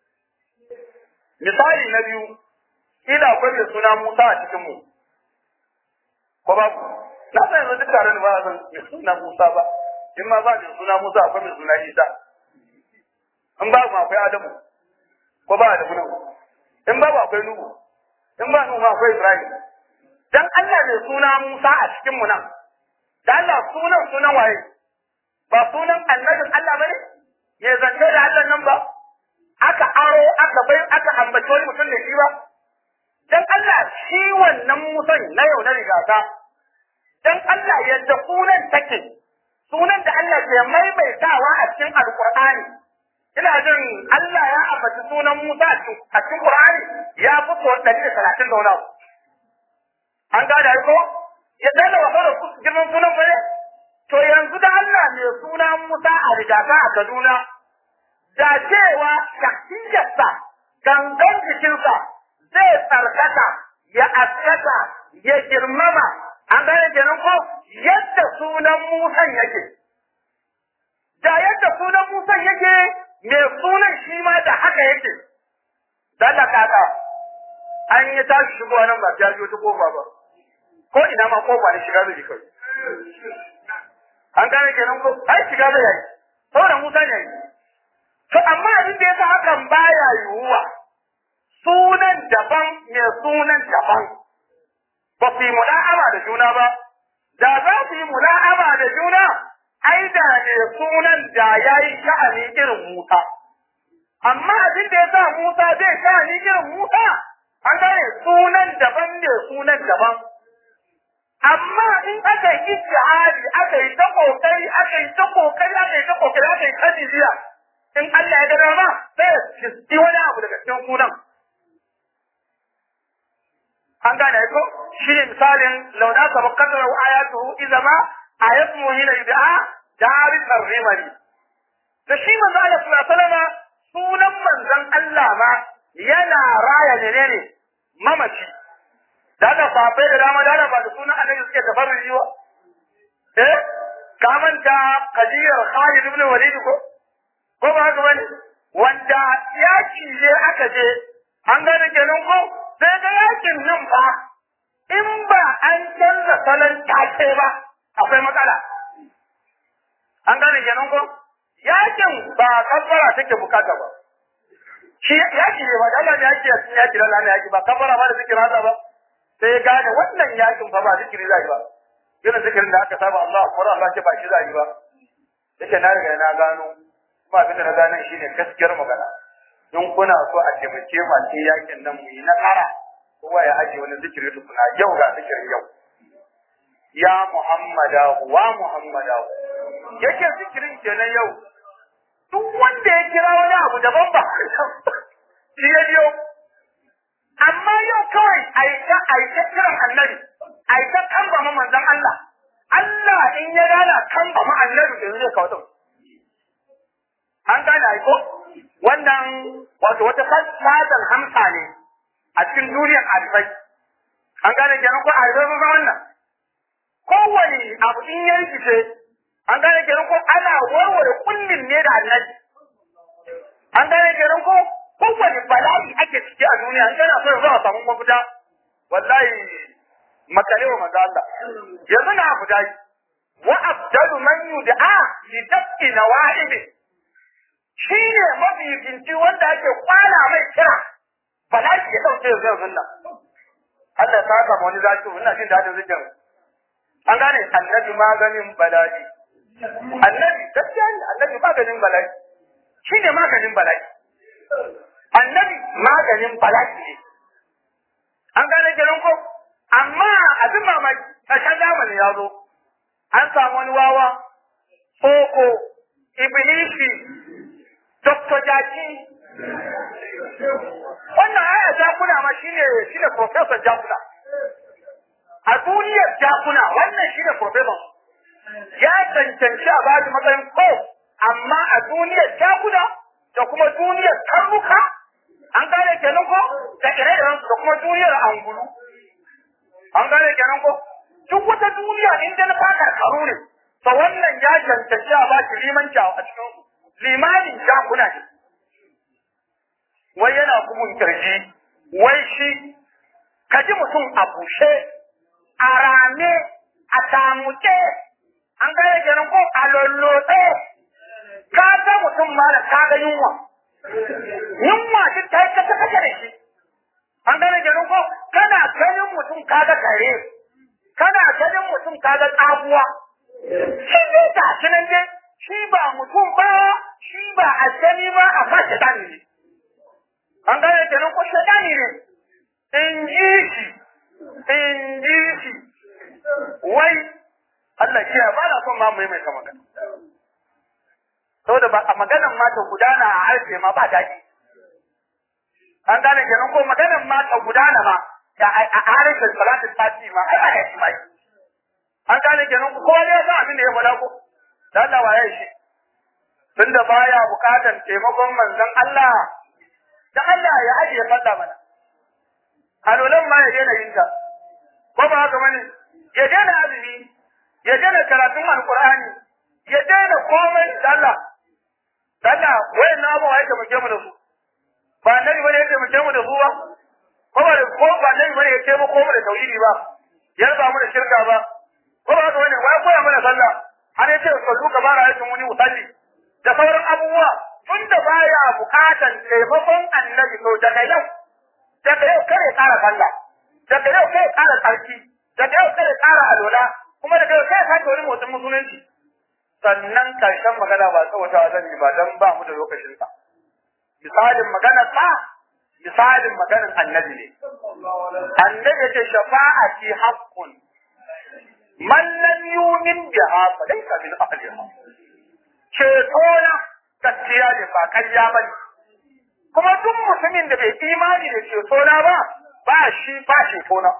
misali na biyu ina akwai mai suna Musa a cikin mu ko ba na san yanzu duk tare da ba san mai suna Musa ba in ma ba da suna Musa akwai mai suna Isa in ba mu akwai Adamu ko ba Adamu nan in ba akwai Nuhu in ba Nuhu akwai Ibrahim dan Allah mai suna Musa a cikin mu nan dan Allah sunan sunan waye ba sunan annabin Allah bane ya zance da Allah nan ba aka aro aka bai aka ambaci wani mutum da shi ba dan Allah shi wannan musan na yau na rigata dan Allah yadda sunan take sunan da Allah ke maimaitawa a cikin alqur'ani ina jin Allah ya ambaci sunan Musa a cikin Qur'ani ya fito ɗari da talatin da wani an gada ko ya dalla wa fara girman sunan bane to yanzu da Allah mai suna Musa a rigata a Kaduna da cewa shakhsiyarsa gangan jikinsa zai tsarkaka ya askata ya girmama an gane kenan ko yadda sunan Musan yake da yadda sunan Musan yake mai sunan shi ma da haka yake dan da kaka an yi tashi shigo nan ba ta jiyo ta kofa ba ko ina ma kofa ne shiga zai kai an gane kenan ko ai shiga zai yi saboda Musa ne to amma abin da yasa hakan baya yiwuwa sunan daban mai sunan daban ba su yi mula'ama da juna ba da za su yi mula'ama da juna ai da ne sunan da ya yi sha'ani irin Musa amma abin da yasa Musa zai sha'ani irin Musa an gane sunan daban ne sunan daban amma in aka yi ijtihadi aka yi ta kokari aka yi ta kokari aka yi ta kokari aka yi ta jiya in Allah ya ga dama sai ya ci wani abu daga cikin sunan an gane ko shi ne misalin launa ka bakkatar ayatuhu idza ma ayatu hina yud'a dari ar-rimali da shi manzo Allah sallallahu alaihi wasallam sunan manzon Allah ma yana raya ne ne mamaci da da sahabbai da dama da ba da sunan annabi suke tafarruji ba eh ka manta qadiyar Khalid ibn Walid ko ko ba haka bane wanda yaki ne aka je an gane kenan ko sai ga yakin nan ba in ba an canza salon take ba akwai matsala an gane kenan ko yakin ba kabbara take bukata ba shi yaki ne ba Allah ne yake yaki da Allah ne yaki ba kabbara ba da zikira Allah ba sai ya gane wannan yakin fa ba zikiri zai ba irin zikirin da aka saba Allah akbar Allah ce ba shi zai ba yake na riga na gano kuma abin da na gane shine gaskiyar magana in kuna so a taimake ma sai yakin nan mu yi na kara kowa ya aje wani zikiri tukuna yau ga zikirin yau ya Muhammada wa Muhammada yake zikirin kenan yau duk wanda ya kira wani abu daban ba shi ya biyo amma yau kawai aika aika kiran annabi aika kamba ma manzon Allah Allah in ya gana kamba ma annabi da zai kawo an gane aiko wannan wato wata fasadan hamsa ne a cikin duniyar alfai an gane kenan ko alfai ba wannan kowane abu in ya rikice an gane kenan ko ana warware kullin ne da annabi an gane kenan ko kowane bala'i ake ciki a duniya yana so zuwa samun mafita wallahi makale wa manzo Allah yanzu na abu dai wa abdalu man yud'a li dafi nawa'ib shi ne mafifinci wanda ake kwana mai kira bala'i ya dauke yanzu nan Allah ta saka wani zaki ina jin dadin zikin an gane annabi maganin bala'i annabi gaskiya ne annabi maganin bala'i shi ne maganin bala'i annabi maganin bala'i ne an gane kenan ko amma abin mamaki ƙarshen zamani ya zo an samu wani wawa soko ibilisi doktor jaki wannan aya jakuna ma shine shine professor jakuna a duniyar jakuna wannan shine professor ya cancanci a bashi matsayin ko amma a duniyar jakuna da kuma duniyar karnuka an gane kenan ko da ire-iren da kuma duniyar angulu an gane kenan ko duk wata duniya inda na fata karo ne to wannan ya cancanci a bashi limanci a cikin limanin jakuna ne wai yana bugun kirji wai shi kaji mutum a bushe a rame a tamuke an gane kenan ko a lollote ka ga mutum ma da ka ga yunwa yunwa shi ta yi kasa kasa da shi an gane kenan ko kana ganin mutum ka ga kare kana ganin mutum ka ga tsabuwa shi ne ga shi nan dai shi ba mutum ba shi ba aljani ba a ba shi dani ne an gane kenan ko shi dani ne in ji shi in ji shi wai Allah kiya ba na son ma mu yi mai magana saboda ba a maganan ma ta gudana a harshe ma ba daɗi an gane kenan ko maganan ma ta gudana ma da a harshen salatin fati ma ai ba ya shi mai an gane kenan ko kowa ya san abin da ya faɗa ko da Allah waye shi tunda baya bukatan taimakon manzon Allah da Allah ya ajiye falla mana alolan ma ya daina yin ta ko ba haka bane ya daina azumi ya daina karatun alqur'ani ya daina komai da Allah da Allah wayan na ba wai taimake mu da su ba nabi bane ya taimake mu da su ba ko ba ko ba nabi bane ya taimako mu da tauhidi ba ya ba mu da shirka ba ko ba haka bane wai koya mana sallah har ya ce sallu ka bara ayatin muni usalli da sauran abubuwa tunda baya bukatan taimakon annabi to daga yau daga yau kare tsara sallah daga yau kai tsara sarki daga yau kare tsara alola kuma daga yau kai sake wani motsin musulunci sannan karshen magana ba tsawata zan yi ba dan ba mu da lokacin sa misalin maganar sa misalin maganar annabi ne annabi ya ce shafa'ati haqqun man lam yu'min biha fa laysa min ahliha ceto na gaskiya ne ba ƙarya bane kuma duk mutumin da bai imani da ceto na ba ba shi ba ceto na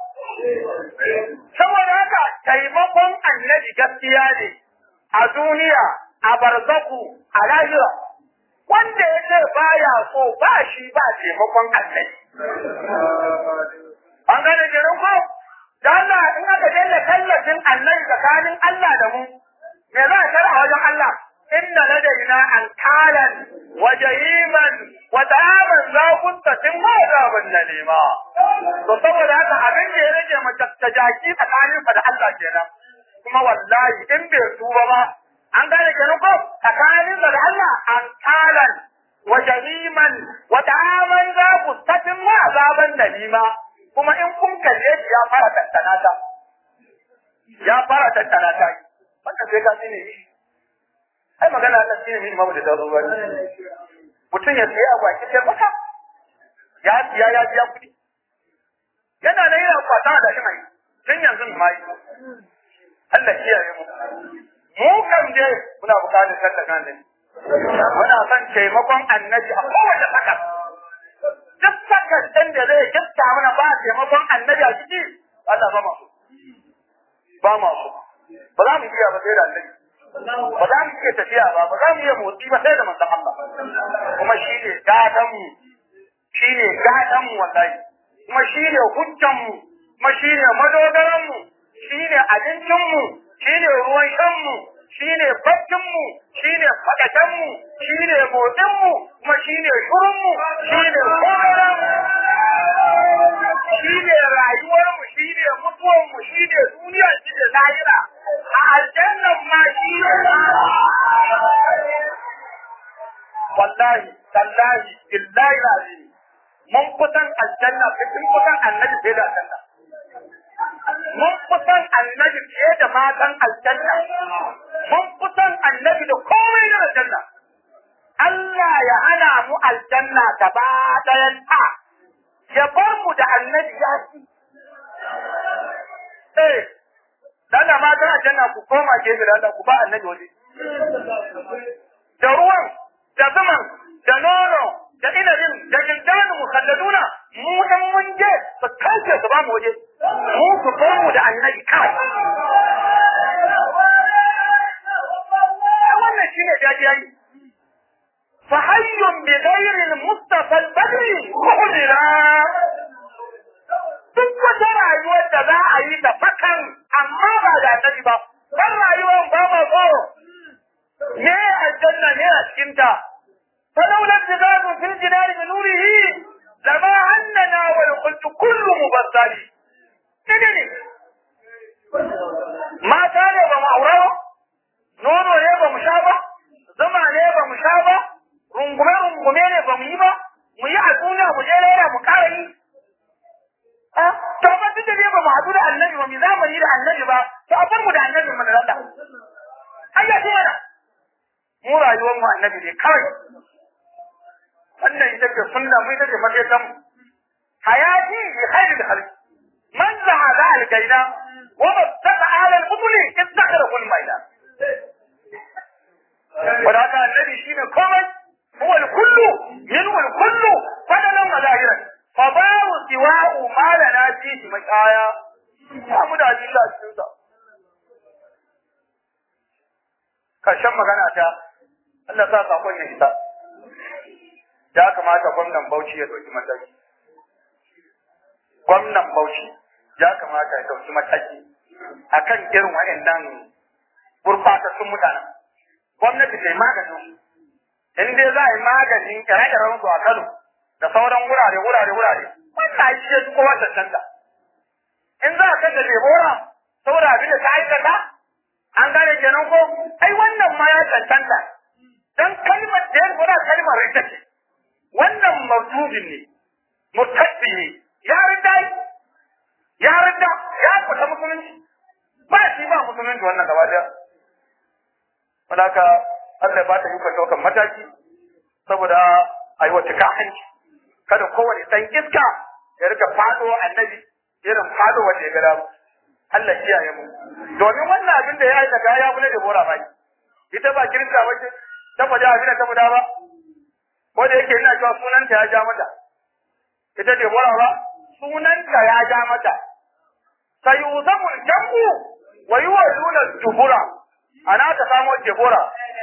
saboda haka taimakon annabi gaskiya ne a duniya a barzaku a lahira wanda ya ce baya so ba shi ba taimakon annabi an gane kenan ko da Allah in aka daina tallafin annabi tsakanin Allah da mu me za a tara a wajen Allah inna ladaina ankalan wa jahiman wa ta'aban za kunta tin ma zaban nalima to saboda haka abin da ya rage mata tajaki tsakanin sa da Allah kenan kuma wallahi in bai tuba ba an gane kenan ko tsakanin sa da Allah ankalan wa jahiman wa ta'aban za kunta tin ma zaban nalima kuma in kun kalle shi ya fara tantana ta ya fara tantana ta wannan sai ka tsine shi ai magana ta tsine shi imamu da dawo ba mutum ya tsaya a baki sai maka ya ya ya biya kudi yana da yana kwata da shi mai tun yanzu mai Allah kiyaye mu mu kan je muna bukatar tallakan ne muna son taimakon annabi a kowace saka duk sakan ɗin da zai gifta mana ba taimakon annabi a ciki Allah ba masu ba masu ba za mu iya ba sai da annabi ba za mu iya tafiya ba ba za mu iya motsi ba sai da manzon Allah kuma shi ne gadan mu shi ne gadan mu wallahi kuma shi ne hujjan mu kuma shi ne madogaran mu shi ne abincin mu shi ne ruwan shan mu shi ne baccin mu shi ne fadatan mu shi ne motsin mu kuma shi ne shurun mu shi ne koran mu shi ne rayuwar mu shi ne mutuwar mu shi ne duniya shi ne lahira a aljannan ma shi ne wallahi tallahi billahi lazim mun kusan aljanna fitin kusan annabi sai da aljanna mun kusan annabi fiye da matan aljanna mun kusan annabi da komai na aljanna Allah ya hana mu aljanna gaba ɗayan ta ya bar mu da annabi ya ci eh Allah ma ta aljanna ku koma gefe da Allah ku ba annabi waje da ruwan da zaman da nono da inabin da gildanu mukhalladuna mu dan mun je su kace su ba mu waje mu ku ba mu da annabi kawai wannan shine da yayi fa hayyun bi ghayri al-mustafa al-badri muhdira duk wata rayuwar da za a yi da fakan amma ba da annabi ba dan rayuwar ba ma tsoro ne aljanna ne a cikin ta فلولا ابتغاء في الجنان بنوره لما عننا والقلت كل مبصر تدري ما كان يبقى معورا نونو يبقى مشابه زما يبقى مشابه rungume rungume ne ba mu yi ba mu yi a duniya mu je rera mu kara yi to ba duk da ne ba mu haɗu da annabi ba mu zamani da annabi ba to a bar mu da annabi mu da Allah ayya ce mana mu rayuwar mu annabi ne kawai wannan ita ce sunna mu ita ce mafiyatan hayati bi khairil khalq man za'a al-gaina wa mastata ala al-qubuli istakhara kul maida wadaka annabi shine komai huwa al-kullu minhu al-kullu fadalan wa zahiran fa ba'u siwa'u ma lana fihi maqaya mu da Allah cikin sa karshen magana ta Allah sa sakon ya isa ya kamata gwamnan Bauchi ya dauki mataki gwamnan Bauchi ya kamata ya dauki mataki akan irin waɗannan gurbatattun mutanen gwamnati ta yi maganin in dai za a yi maganin ire-iren su a Kano da sauran wurare wurare wurare wannan shi ya kowa cancanta in za a kashe Debora saboda abin da ta aikata an gane kenan ko ai wannan ma ya cancanta dan kalmar da ya fara kalmar ita ce wannan mawjudin ne murtaddi ne ya rinda ya rinda ya fita musulunci ba shi ba musulunci wannan gaba daya wadaka Allah ya bata yuka daukan mataki saboda ayi wata kahanci kada kowane dan iska ya rika fado annabi irin fado wanda ya gara Allah kiyaye mu domin wannan abin da ya aikata ya bule da bora bai ita ba kirista wace ta faɗa abin da ta faɗa ba ko da yake ina cewa sunanta ya ja mata ita ce bora ba sunanta ya ja mata sayuzamu jambu wa yuwaluna dubura ana ta samu Debora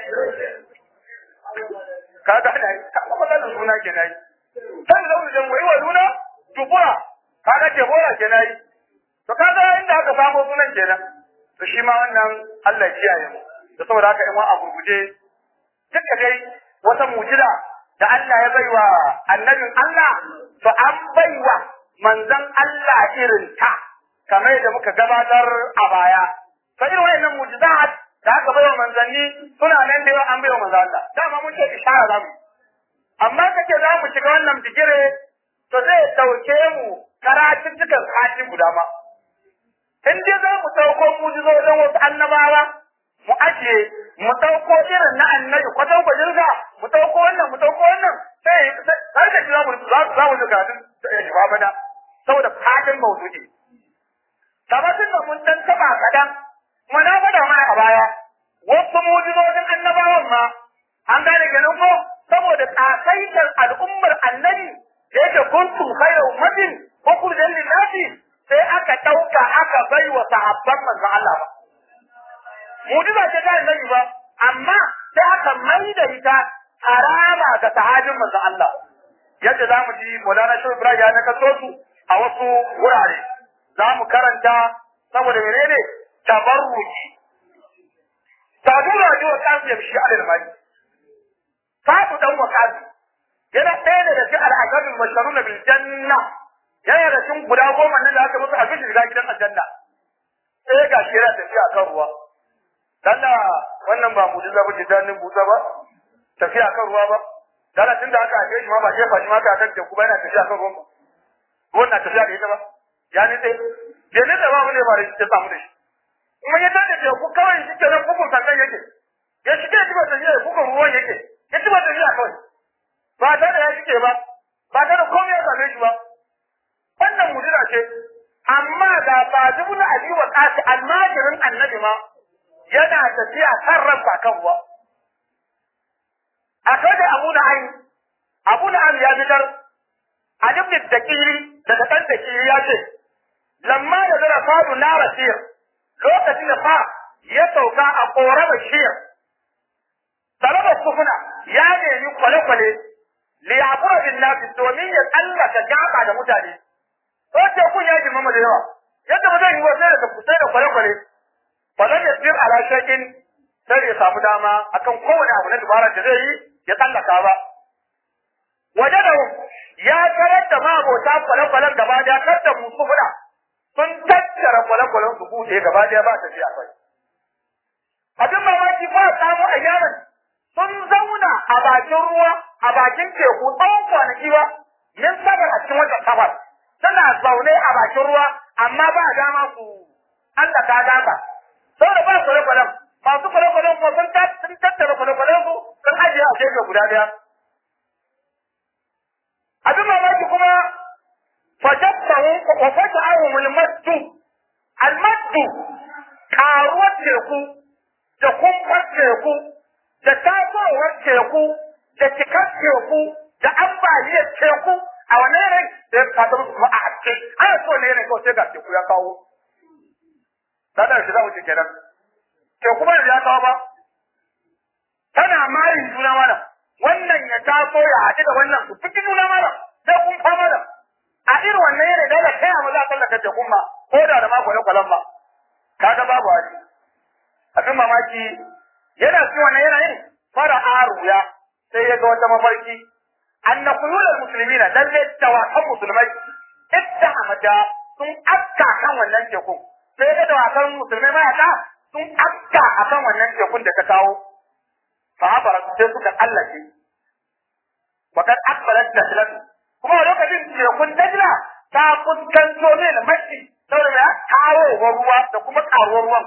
kaga dai kuma da suna kenan sai da wurin wai waluna dubura kaga Debora kenan to kaga inda aka samu sunan kenan to shi ma wannan Allah ya kiyaye mu da saboda haka in wa a gurguje duka dai wata mu'jiza da Allah ya baiwa annabin Allah to an baiwa manzon Allah irin ta kamar da muka gabatar a baya sai irin wannan mu'jizat da aka baiwa manzanni suna nan da yawa an baiwa manzon Allah dama mun ce ishara zamu amma kake za mu shiga wannan digire to zai dauke mu karatun cikin sati guda ma in dai za mu dauko mu'jizojin wasu annabawa mu ajiye mu dauko irin na annabi kwatan kwajinsa mu dauko wannan mu dauko wannan sai har da za mu za mu shiga din sai ba bada saboda fadin mawdu'i tabbatin da mun dan taba kadan mun na fada mana a baya wasu mu'jizojin annabawan ma an gane ganin ko saboda kasaitar al'ummar annabi yake kuntum khayra ummatin ukhrijat lin-nasi sai aka dauka aka baiwa sahabban manzo Allah ba mu'jiza ce ta annabi ba amma sai aka maida ita harama ga sahabin manzo Allah yadda zamu ji Maulana Shehu Ibrahim ya nakaso su a wasu wurare zamu karanta saboda menene tabarruki tabura ji wa kasu ya bishi alal mai fatu dan wakazi yana ɗaya daga cikin al'aqabul basharuna bil janna yana da cikin guda goma nan da aka musu a bishi shiga gidan aljanna sai ga shi yana tafiya kan ruwa dalla wannan ba mu'jiza ba ce dan buza ba tafiya kan ruwa ba dalla tunda aka aje shi ma ba jefa shi ma ka kan ku ba yana tafiya kan ruwa ruwan na tafiya da ita ba ya ni sai je ne da ba mu ne ba shi ta samu da shi kuma ya tada da ku kawai shi ke nan bukun sandan yake ya shige shi ba tafiya bukun ruwan yake ya ci ba tafiya kawai ba ta da ya shige ba ba ta da komai ya same shi ba wannan mu'jiza ce amma da ba dubu na abi wa kasi almajirin annabi ma yana tafiya kan ransa kan ruwa akwai da abu da ayi abu da an ya fitar a dubin dakiri daga ɗan dakiri ya ce lamma da zara fadu na rasiyar lokacin da fa ya sauka a ƙoramar shiyar talabar sufuna ya nemi kwale-kwale liyabura bin nafi domin ya tsallaka gaba da mutane ko ce kun ya jimama da yawa yadda ba zai yi wa sai da sai da kwale-kwale ba zan ya tsir ala shakin sai ya samu dama akan kowane abu na dubara da zai yi ya tsallaka ba waje da ya tarar da mabota kwale-kwalen gaba daya kar da musu huda sun tattara kwale-kwalen su buɗe gaba daya ba tafiya kai abin mamaki ba samu a yaran sun zauna a bakin ruwa a bakin teku tsawon kwanaki ba min sabar a cikin wata safar suna zaune a bakin ruwa amma ba dama su Allah ta dama saboda ba kwale-kwalen masu kwale-kwalen ko sun tattara kwale-kwalen su sun ajiye a gefe guda daya abin mamaki kuma fajattahu wa fata'ahu al-maddu al-maddu karuwar teku da kumfar teku da tasowar teku da cikar teku da ambaliyar teku a wani yanayi da ya fata musu kuma a haske ana so ne yanayi kawai sai ga teku ya kawo ta da shi za mu ce kenan teku ba ya kawo ba tana mayin juna mana wannan ya taso ya haɗu da wannan su fi juna mana sai kun fama da a irin wannan yanayi da ya kai mu za a tsallaka tekun ma ko da da mako na kwalan ba kaga babu haji abin mamaki yana cikin wannan yanayin fara aruya sai ya ga wata mafarki anna kuyulul muslimina lalle dawakan musulmai ittahamada sun akka kan wannan tekun sai ga dawakan musulmai mayaka sun akka akan wannan tekun da ta kawo sahabara sai suka tsallake bakar akbalat dajla kuma a lokacin tekun dajla ta fuskanto ne da mashi saboda ya kawo ruwa da kuma karuwar ruwan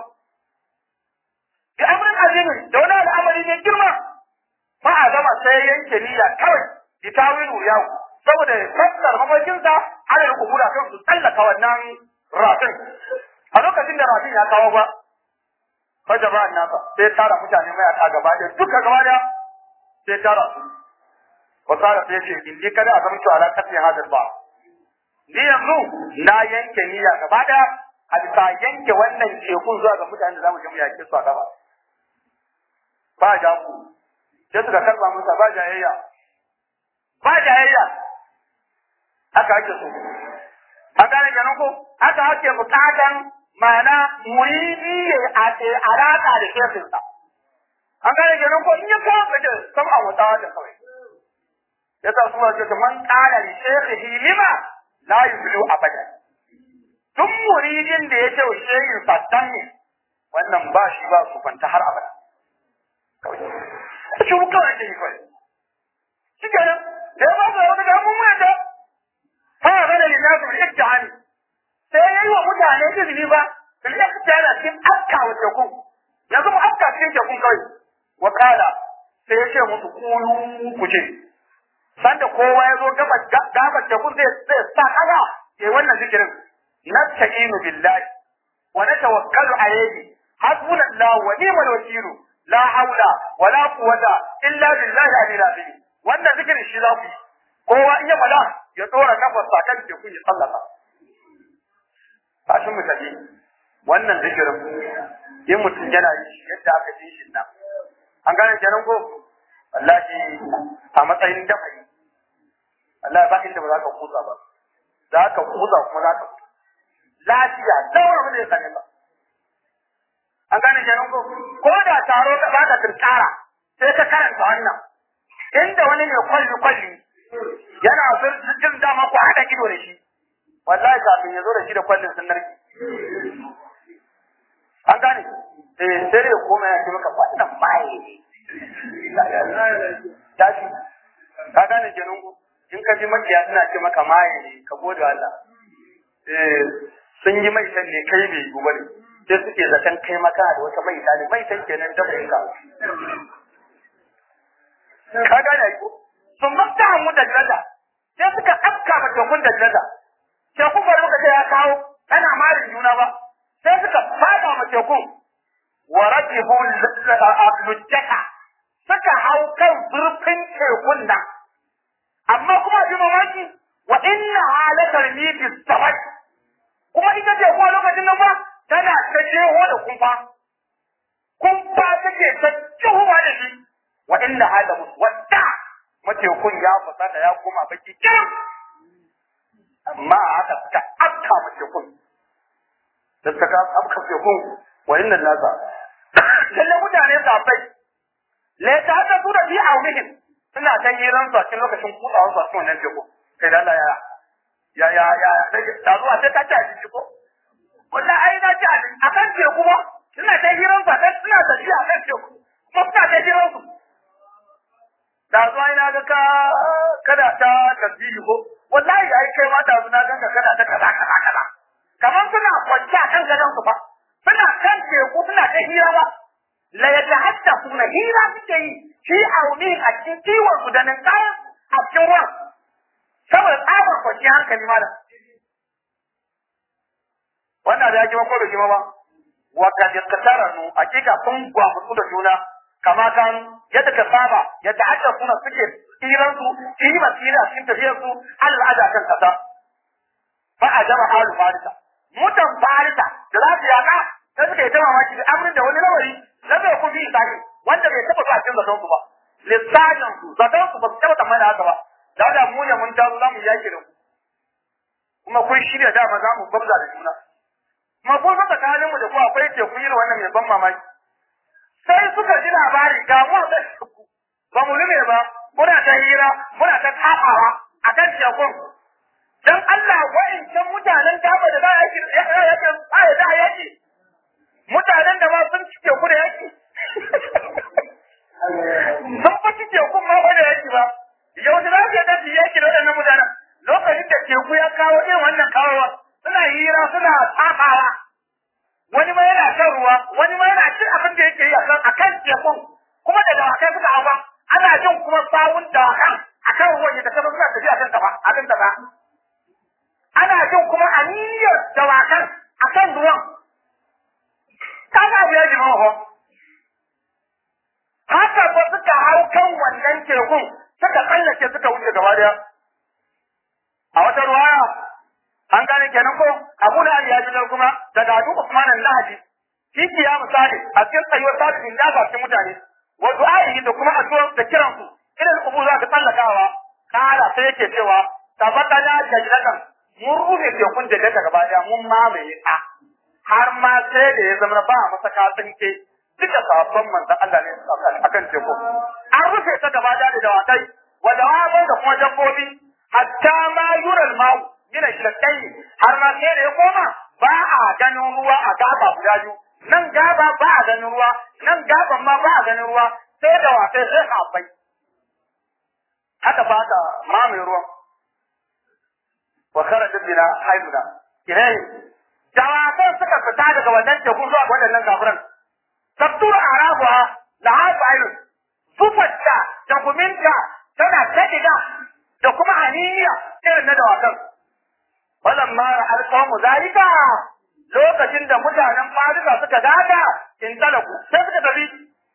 da amrin azimin da wani al'amari ne girma fa a zama sai yanke niyya kawai da tawilu yau saboda fassar mafarkinsa ana kubura kan su tsallaka wannan rafin a lokacin da rafin ya kawo ba fa jama'an nasa sai tara mutane mai aka gaba da duka gaba da sai tara su wasara sai ce in ji kada a zama cewa alaƙar hadar ba ni yanzu na yanke niyya gaba da a bisa yanke wannan tekun zuwa ga mutane da za mu je mu yake su a gaba ba ja ku sai suka karba musa ba jayayya ba jayayya haka ake so an gane kenan ko haka ake bukatan ma'ana muridi ya ake alaka da shefinsa an gane kenan ko in ya kawo kaje sam a wata da kawai yasa su ma ce man qala li shaykhihi lima la yublu abada duk muridin da ya ce wa shehin fatan ne wannan ba shi ba su kwanta har abada shi mu kawai ke yi kawai shi kenan da ya ba su wata ga mun mai da fa ga da lillahi bil ittihani sai yayi wa mutane izini ba bil ittihani cikin akka wa teku yanzu mu akka cikin teku kawai wa kala sai ya ce musu kulu ku ce sanda kowa ya zo gaba gaba teku zai zai sa kaga yayi wannan zikirin nasta'inu billahi wa natawakkalu alayhi hasbunallahu wa ni'mal wakeel la haula wala quwwata illa billahi al-aliyyil azim wannan zikirin shi za ku kowa in ya fada ya tsora kafar sa kan teku ya sallata kashin mutaje wannan zikirin in mutum yana yi yadda aka ji shi nan an gane kenan ko wallahi a matsayin dafa'i Allah ba inda ba za ka kusa ba za ka kusa kuma za ka lafiya daura ba zai sane ba an gane kenan ko ko da taro ka baka kirkara sai ka karanta wannan inda wani ne kwalli kwalli yana jin dama ku hada ido da shi wallahi kafin ya zo da shi da kwallin sun narki an gane eh sai ya koma ya ce maka wannan mai tashi ka gane kenan ko in ka ji makiya suna ce maka maye ne ka gode Allah eh sun yi mai san ne kai bai gobe ne sai suke zaton kai maka da wata mai tani mai san kenan da bai ka ka gane ko sun mafta mu da dada sai suka afka mata kun da dada sai ku bari muka ce ya kawo tana marin juna ba sai suka fada ma tekun wa rakibu lujjata suka hau kan zurfin tekun nan amma kuma ji mamaki wa inna halatar miti sabat kuma ita ce kuwa lokacin nan ba tana ta jeho da kumfa kumfa take ta jihuwa da shi wa inna hada muswadda matekun ya fasata ya koma baki kiran amma aka ta akka matekun da saka abka tekun wa inna nasa lalle mutane sabai le ta ta tura bi aulihim suna ta hiran su a cikin lokacin kutsawa su a cikin wannan teku kai da Allah ya ya ya ya da zuwa sai ta ci abinci ko wallahi ai na ci abinci akan teku ba suna ta hiran su sai suna ta ci akan teku kuma suna ta hiran su da zuwa ina ga ka kada ta tasbihi ko wallahi ai kai ma da na ganka kada ta kaza kaza kaza kaman suna kwanta kan gadan su fa suna kan teku suna ta hira ba la yatahaddathuna hira suke yi shi auni a cikin kiwon su da nan kaya a cikin ruwan saboda tsabar kwanciyar hankali malam wannan da yake mako da shi ba wa kad yaqtaranu hakika sun gwamu da juna kama kan yadda ka saba yadda aka suna suke tsiran su shi masira cikin tafiyar su al'ada kan kasa fa ajaba halu farisa mutan farisa da za su yaka sai suka yi ta mamaki da amrin da wani rawari na bai ku bi sai wanda bai taba zuwa cikin zaton su ba lissanin su zaton su ba su taba tsammani haka ba da da mu ne mun tazo za mu yaki da ku kuma kun shirya da ba za mu babza da juna kuma kun san tsakanin mu da ku akwai teku irin wannan mai ban mamaki sai suka ji labari ga mu da ku ba mu lume ba muna ta hira muna ta kafawa a kan tekun dan Allah wa'incan mutanen da ba da za a yaki yaki ai da yaki mutanen da ba sun cike ku da yaki sun fa cike ku ma ba da yaki ba yau da zai da yaki da wannan mutanen lokacin da teku ya kawo irin wannan kawowa suna hira suna tsafawa wani ma yana shan ruwa wani ma yana cin abin da yake yi a kan akan tekun kuma da dawakai suka hawa ana jin kuma sawun dawakan akan ruwan da kafa suna tafiya kan tafa abin da ba ana jin kuma aniyar dawakan akan ruwan kaga abu ya ji mawa haka ba suka hau kan wannan tekun suka tsallake suka wuce gaba daya a wata ruwaya an gane kenan ko abu na ya ji kuma daga Abu Usman al-Lahdi shi ya misali a cikin tsayuwar sabbin da ga cikin mutane wa du'a'i da kuma addu'ar da kiran su idan ubu za ka tsallakawa kala sai yake cewa tabatana jannatan mun rufe tekun da daga gaba daya mun mamaye a har ma sai da ya zama ba masa katsinke duka sabon manzon Allah ne akan teku an rufe ta gaba daya da dawakai wa dawaban da kuma dabbobi hatta ma yural ma'u gina shirkai har ma sai da ya koma ba a ganin ruwa a gaba guda biyu nan gaba ba a ganin ruwa nan gaban ma ba a ganin ruwa sai da wasai sai kafai haka ba ta mamaye ruwan wa kharaja bina haiduna ilai dawakan suka fita daga wannan teku zuwa wadannan kafiran sabtura arabuha laha fa'ilun zufatta da guminta tana tadiga da kuma haniya irin na dawakan walamma ra'al qawmu zalika lokacin da mutanen Farisa suka gada in talaku sai suka tafi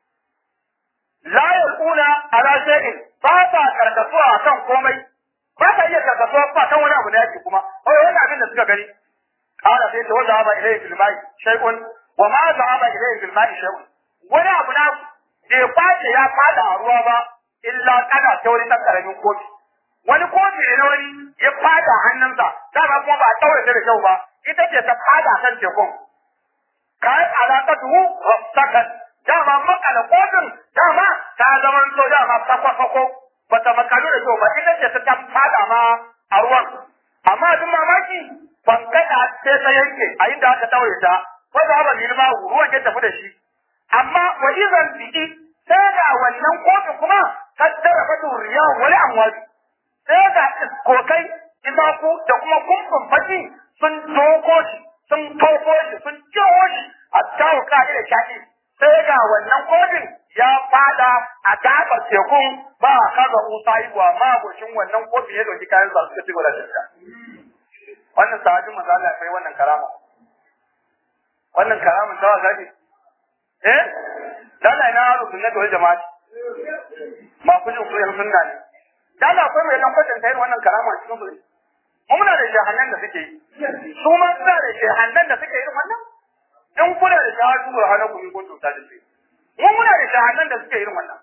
la yaquna ala shay'in ba ta karkasuwa kan komai ba ta iya karkasuwa ba kan wani abu da yake kuma wai wani abin da suka gani qala sai ta wanda ba ilayhi fil ma'i shay'un wa ma za'aba ilayhi fil ma'i shay'un wani abu na bai kwace ya fada a ruwa ba illa kana ta wani dan karamin kofi wani kofi ne wani ya fada hannunsa dama kuma ba a taure ta da kyau ba ita ce ta fada kan tekun kai alaƙatu rabtakan dama makala kofin dama ta zaman so dama fakwafako ba ta makalu da kyau ba ita ce ta fada ma a ruwan amma abin mamaki fankada sai ta yanke a inda aka taure ta ko da ba girma ruwan ya tafi da shi amma wa idan biki sai da wannan kofin kuma kaddara fatu riyan wani amwali sai ga iskokai imaku da kuma kumfin faki sun toko shi sun toko shi sun ciwo shi a tawo kaɗi da shaƙi sai ga wannan kofin ya fada a gabar tekun ba a kaga usa yi wa magoshin wannan kofin ya ɗauki kayan sa suka ci gwada shirka wannan sahabin manzo Allah kai wannan karama wannan karamin tawa gaji eh dala ina haru sunnati wal jama'a ma kujin ku yan sunna ne dala akwai mai nan kwatan tayar wannan karama cikin su mu muna da jahannan da suke yi su ma suna da jahannan da suke irin wannan in kula da shahadu wa hana ku yi kun tuta da shi mu muna da jahannan da suke irin wannan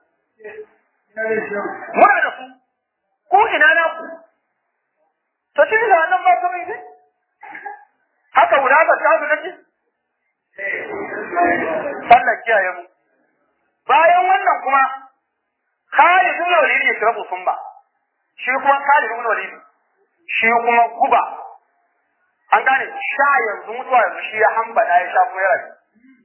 muna da su ko ina na ku to shi da nan ba su ne haka wurata ta su nake sallah kiyaye mu bayan wannan kuma Khalid ibn Walid ya kira Usman shi kuma Khalid ibn Walid shi kuma guba an gane sha yanzu mutuwa yanzu shi ya hambada ya sha kuma ya rayu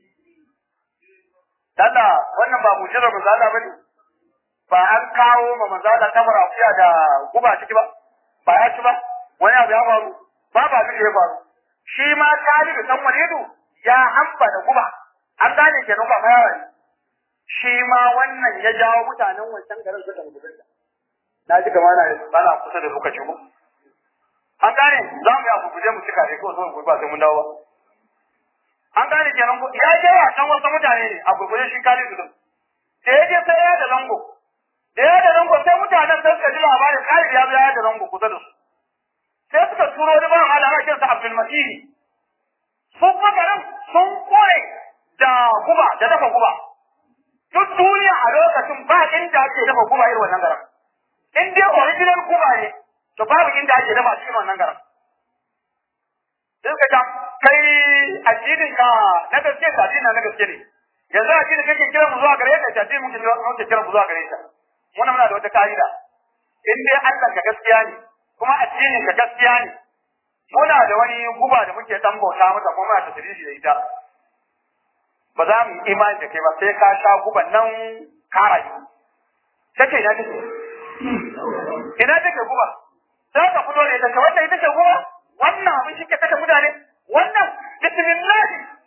dada wannan ba mujirar manzala bane ba an kawo ma manzala kamar afiya da guba ciki ba ba ya ci ba wani abu ya faru ba ba zai ya faru shi ma Khalid ibn Walid ya hamba da guba an gane kenan ba fara shi ma wannan ya jawo mutanen wancan garin suka rubuta na ji kamar na bana kusa da lokaci ko an gane za mu ya guje mu cika da ko zo mu ba sai mun dawo an gane kenan ko ya je wa san wasu mutane ne a gurguje shi kali su da ya je sai ya da zango da ya da zango sai mutanen sai suka ji labarin kali ya zo ya da zango kusa da su sai suka turo da ban alama kinsa Abdul Masih su kuma garin sun koye da guba da dafa guba duk duniya a lokacin ba inda ake dafa guba irin wannan garin in dai original guba ne to babu inda ake dafa cikin wannan garin sai ka kai addinin ka na gaske ka addinin na gaske ne yanzu addinin kake kira mu zuwa gare ka addinin muke muke kira mu zuwa gare ka muna muna da wata kaida in dai Allah ka gaskiya ne kuma addinin ka gaskiya ne muna da wani guba da muke dan bauta mata kuma muna tasiri da ita ba za mu imani da kai ba sai ka sha guban nan karai take ina take ina take guba sai ka fito da ita ka wanda ita ce guba wannan abin shi ke take mutane wannan bismillah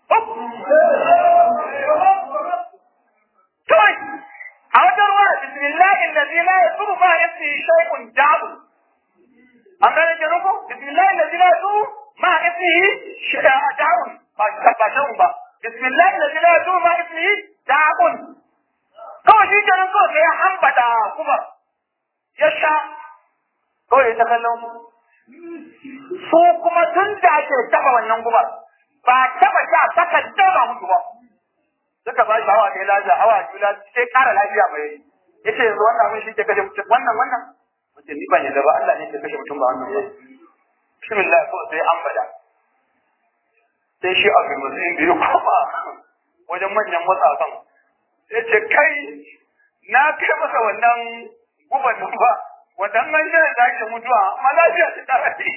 kai a wajen wa bismillah allazi la yasuru ma yasi shay'un jabu an gane ke nuku bismillah allazi la yasuru ma yasi shay'un jabu ba ba shay'un ba bismillah allazi la yasuru ma yasi jabu kawai shi kenan kawai sai ya hambata kuma ya sha kawai ta kallon su kuma tun da ake taba wannan gubar ba taba sha saka dama mutu ba suka ba shi hawa kai lafiya hawa jula sai kara lafiya mai yace yanzu wannan mun shi ke kashe mutum wannan wannan wace ni ban yadda ba Allah ne ke kashe mutum ba wannan ba bismillah ko sai an bada sai shi abin mutum biyu kuma wajen manyan matsasan yace kai na kai masa wannan gubar ba wannan manyan da ake mutuwa amma lafiya ta kara ce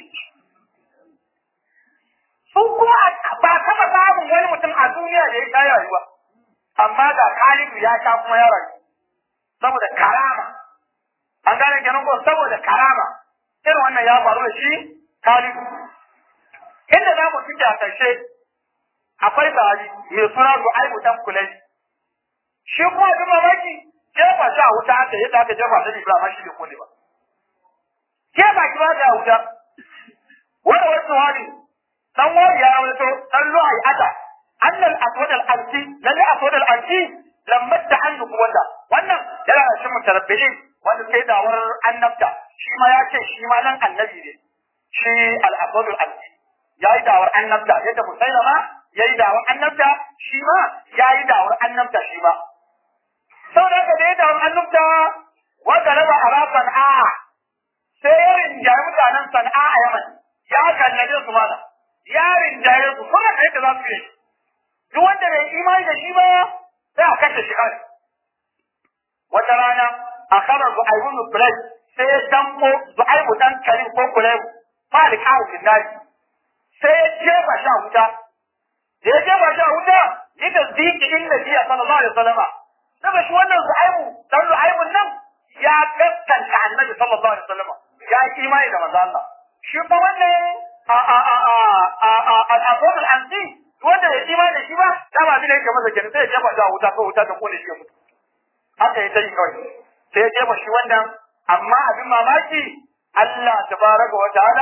su kuma ba taba samun wani mutum a duniya da ya sha rayuwa amma da Khalidu ya sha kuma ya rayu saboda karama an gane kenan ko saboda karama irin wannan ya faru da shi Khalidu inda za mu tuke a karshe akwai sahabi mai suna Zu'aibu dan Kulay shi kuma duk mamaki jefa shi a wuta haka yadda aka jefa shi Ibrahim shi ne kone ba jefa shi ba da wuta wanda wasu hali dan wani ya rawaito dan lu'ai ata annal aswad al-ansi lalle aswad al-ansi lamma ta'annu wanda wannan yana da shi mutarabbilin wanda sai dawar annabta shi ma ya ce shi ma nan annabi ne shi al-aswad al-ansi yayi dawar annabta yadda musailama yayi dawar annabta shi ma yayi dawar annabta shi ma saboda ka dai dawar annabta wa galaba araban a sai yarin jayi mutanen sana'a a Yaman ya kallaje su mana yarin jaye su kuma kai da za su yi duk wanda bai imani da shi ba sai a kashe shi kai wata rana a karar Zu'aibu bin Kulay sai ya damko Zu'aibu dan Karim ko Kulay fa da kawo kinnari sai ya jefa shi a wuta da ya jefa shi a wuta ni da ziki inda biya sallallahu alaihi wasallam daga shi wannan Zu'aibu dan Zu'aibu nan ya gaskanta Annabi sallallahu alaihi wasallam ya yi imani da manzo Allah shi kuma wannan a a a a a al-aswad al-ansi wanda ya imani da shi ba dama abin da yake masa kenan sai ya jefa shi a wuta ko wuta ta kone shi mutu haka ya tayi kawai sai ya jefa shi wannan amma abin mamaki Allah tabaraka wa ta'ala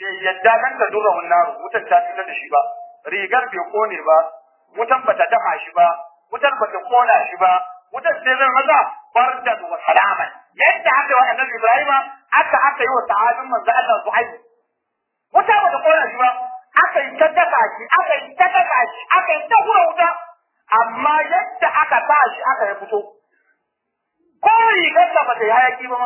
bai yadda nan da dura wannan wutan ta fitar da shi ba, rigar bai kone ba, wutan bata dafa shi ba, wutan bata kona shi ba, wutan sai zai maza bardan wa salaman. Yadda aka yi wa annabi Ibrahim aka aka yi wa sahabin manzo Allah Zuhaibu. Wuta bata kona shi ba, aka yi ta dafa shi, aka yi ta dafa shi, aka yi ta hura wuta, amma yadda aka sa shi aka ya fito. Ko rigar da bata yi hayaki ba ma.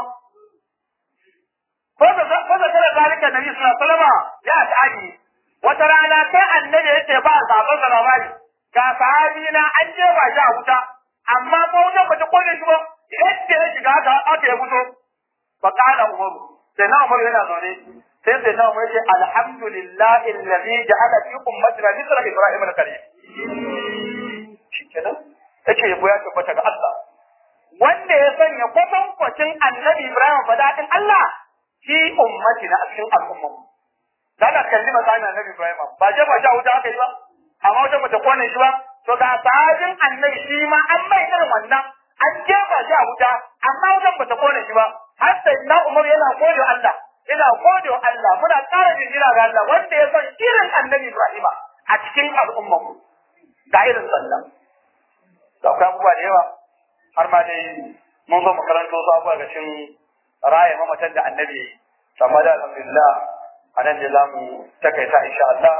Ko da ko da tare zalika Nabi sallallahu alaihi wasallam ya ta'aji. Wata rana sai annabi ya ce ba sabon sa labari. Ga sahabi na an je ba shi a wuta, amma ko wuta bata kone shi ba, yadda ya shiga aka aka ya fito. Fa qala Umaru, sai na Umaru yana zaune. sai sai na mai ce alhamdulillahi alladhi ja'ala fi ummatina mithla Ibrahim al-Khalil. Shikenan yace yabo ya tabbata ga Allah wanda ya sanya kwatankwacin annabi Ibrahim fadadin Allah fi ummatina a cikin al'umma. Dala kallima ta annabi Ibrahim ba je ba ja wuta aka yi ba amma wata mata kone shi ba to ga sahabin annabi shi ma an mai irin wannan an je ba ja wuta amma wata mata kone shi ba har sai na Umar yana gode Allah ina gode wa Allah muna ƙara jinjira ga Allah wanda ya san irin annabi Ibrahim a cikin al'umma mu ga irin sallah da akwai abubuwa da yawa har ma dai mun zo makarantar wasu abubuwa ga cin raya mamatan da annabi ya yi amma da alhamdulillah a nan da za mu takaita insha Allah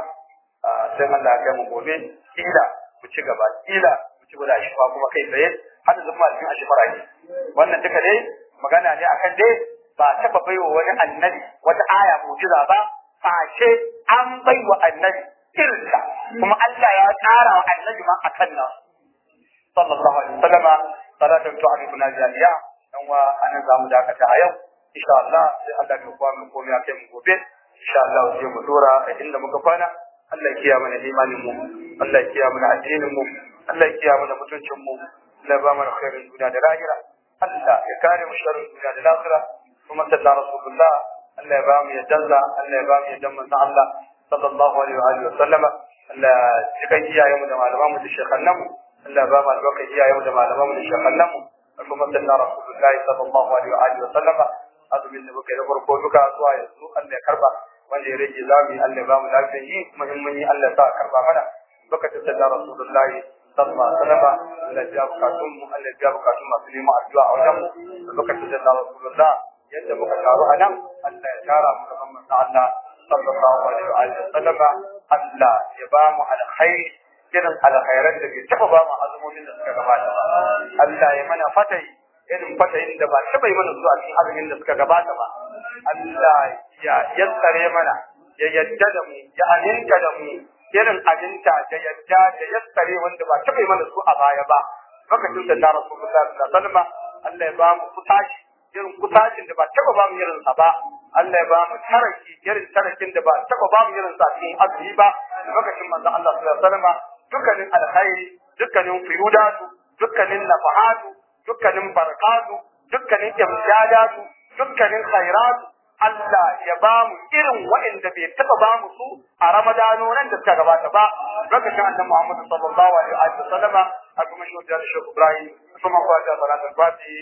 sai Allah ya kai mu gobe kila mu ci gaba kila mu ci gaba da shi kuma kai tsaye har da zuma cikin ashifara ne wannan duka dai magana ne akan dai ba taba baiwa wani annabi wata aya mu'jiza ba face an baiwa annabi irinta kuma Allah ya ƙara wa annabi ma akan nan sallallahu alaihi wasallama salatu tu'alifuna jaliya dan wa anan zamu dakata a yau insha Allah sai Allah ya kwa mu komai a kai mu gobe insha Allah sai mu dora a inda muka kwana Allah ya kiyaye mana imanin mu Allah ya kiyaye mana addinin mu Allah ya kiyaye mana mutuncin mu Allah ba mana khairin duniya da lahira Allah ya kare mu sharrin duniya da lahira kuma sallallahu rasulullah Allah ya ba mu yadda Allah ya ba mu yadda manzo Allah sallallahu alaihi wa alihi wa sallama Allah ya kai iyaye mu da malaman mu da shekhannan mu Allah ya ba mu albarka iyaye mu da malaman mu da shekhannan mu kuma sallallahu rasulullah sallallahu alaihi wa alihi wa sallama azumin da muka yi da farko duka zuwa yanzu Allah ya karba wanda ya rage zami Allah ya ba mu lafiya yi muhimmani Allah ya sa karba mana baka ta sallallahu rasulullah sallallahu alaihi wa sallama Allah ya bukatun mu Allah ya bukatun masu neman addu'a a wajen mu baka ta sallallahu rasulullah yadda muka taru a nan Allah ya tara mu gaban manzo Allah sallallahu alaihi wa sallama Allah ya ba mu alkhairi irin alkhairan da bai taba ba mu azumomin da suka gabata ba Allah ya mana fatai irin fatayin da ba taba yi mana zuwa cikin azumin da suka gabata ba Allah ya yassare mana ya yadda da mu ya aminta da mu irin aminta da yadda da yassare wanda ba taba yi mana su a baya ba lokacin da Rasulullah sallallahu alaihi wa sallama Allah ya ba mu kutashi irin kusacin da ba taba ba mu irin sa ba Allah ya ba mu taraki irin tarakin da ba taba ba mu irin sa cikin azumi ba lokacin manzo Allah sallallahu alaihi wasallam dukkanin alkhairi dukkanin fiyudatu dukkanin nafahatu dukkanin barakatu dukkanin imdadatu dukkanin khairatu Allah ya ba mu irin wa'anda bai taba ba mu su a Ramadano nan da suka gabata ba lokacin annabi Muhammad sallallahu alaihi wasallam a kuma shi da Sheikh Ibrahim kuma ko da salatul fatihi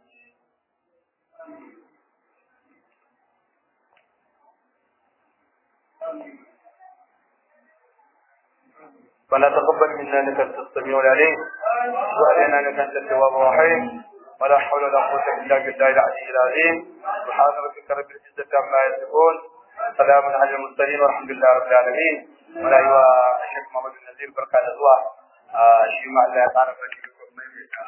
ولا تقبل منا انك انت السميع العليم وعلينا انك انت التواب الرحيم ولا حول ولا قوه الا بالله العلي العظيم سبحان ربك رب العزه عما يصفون سلام على المرسلين والحمد لله رب العالمين ولا ايها الشيخ محمد النذير بركاته الله شيء ما الله يعرف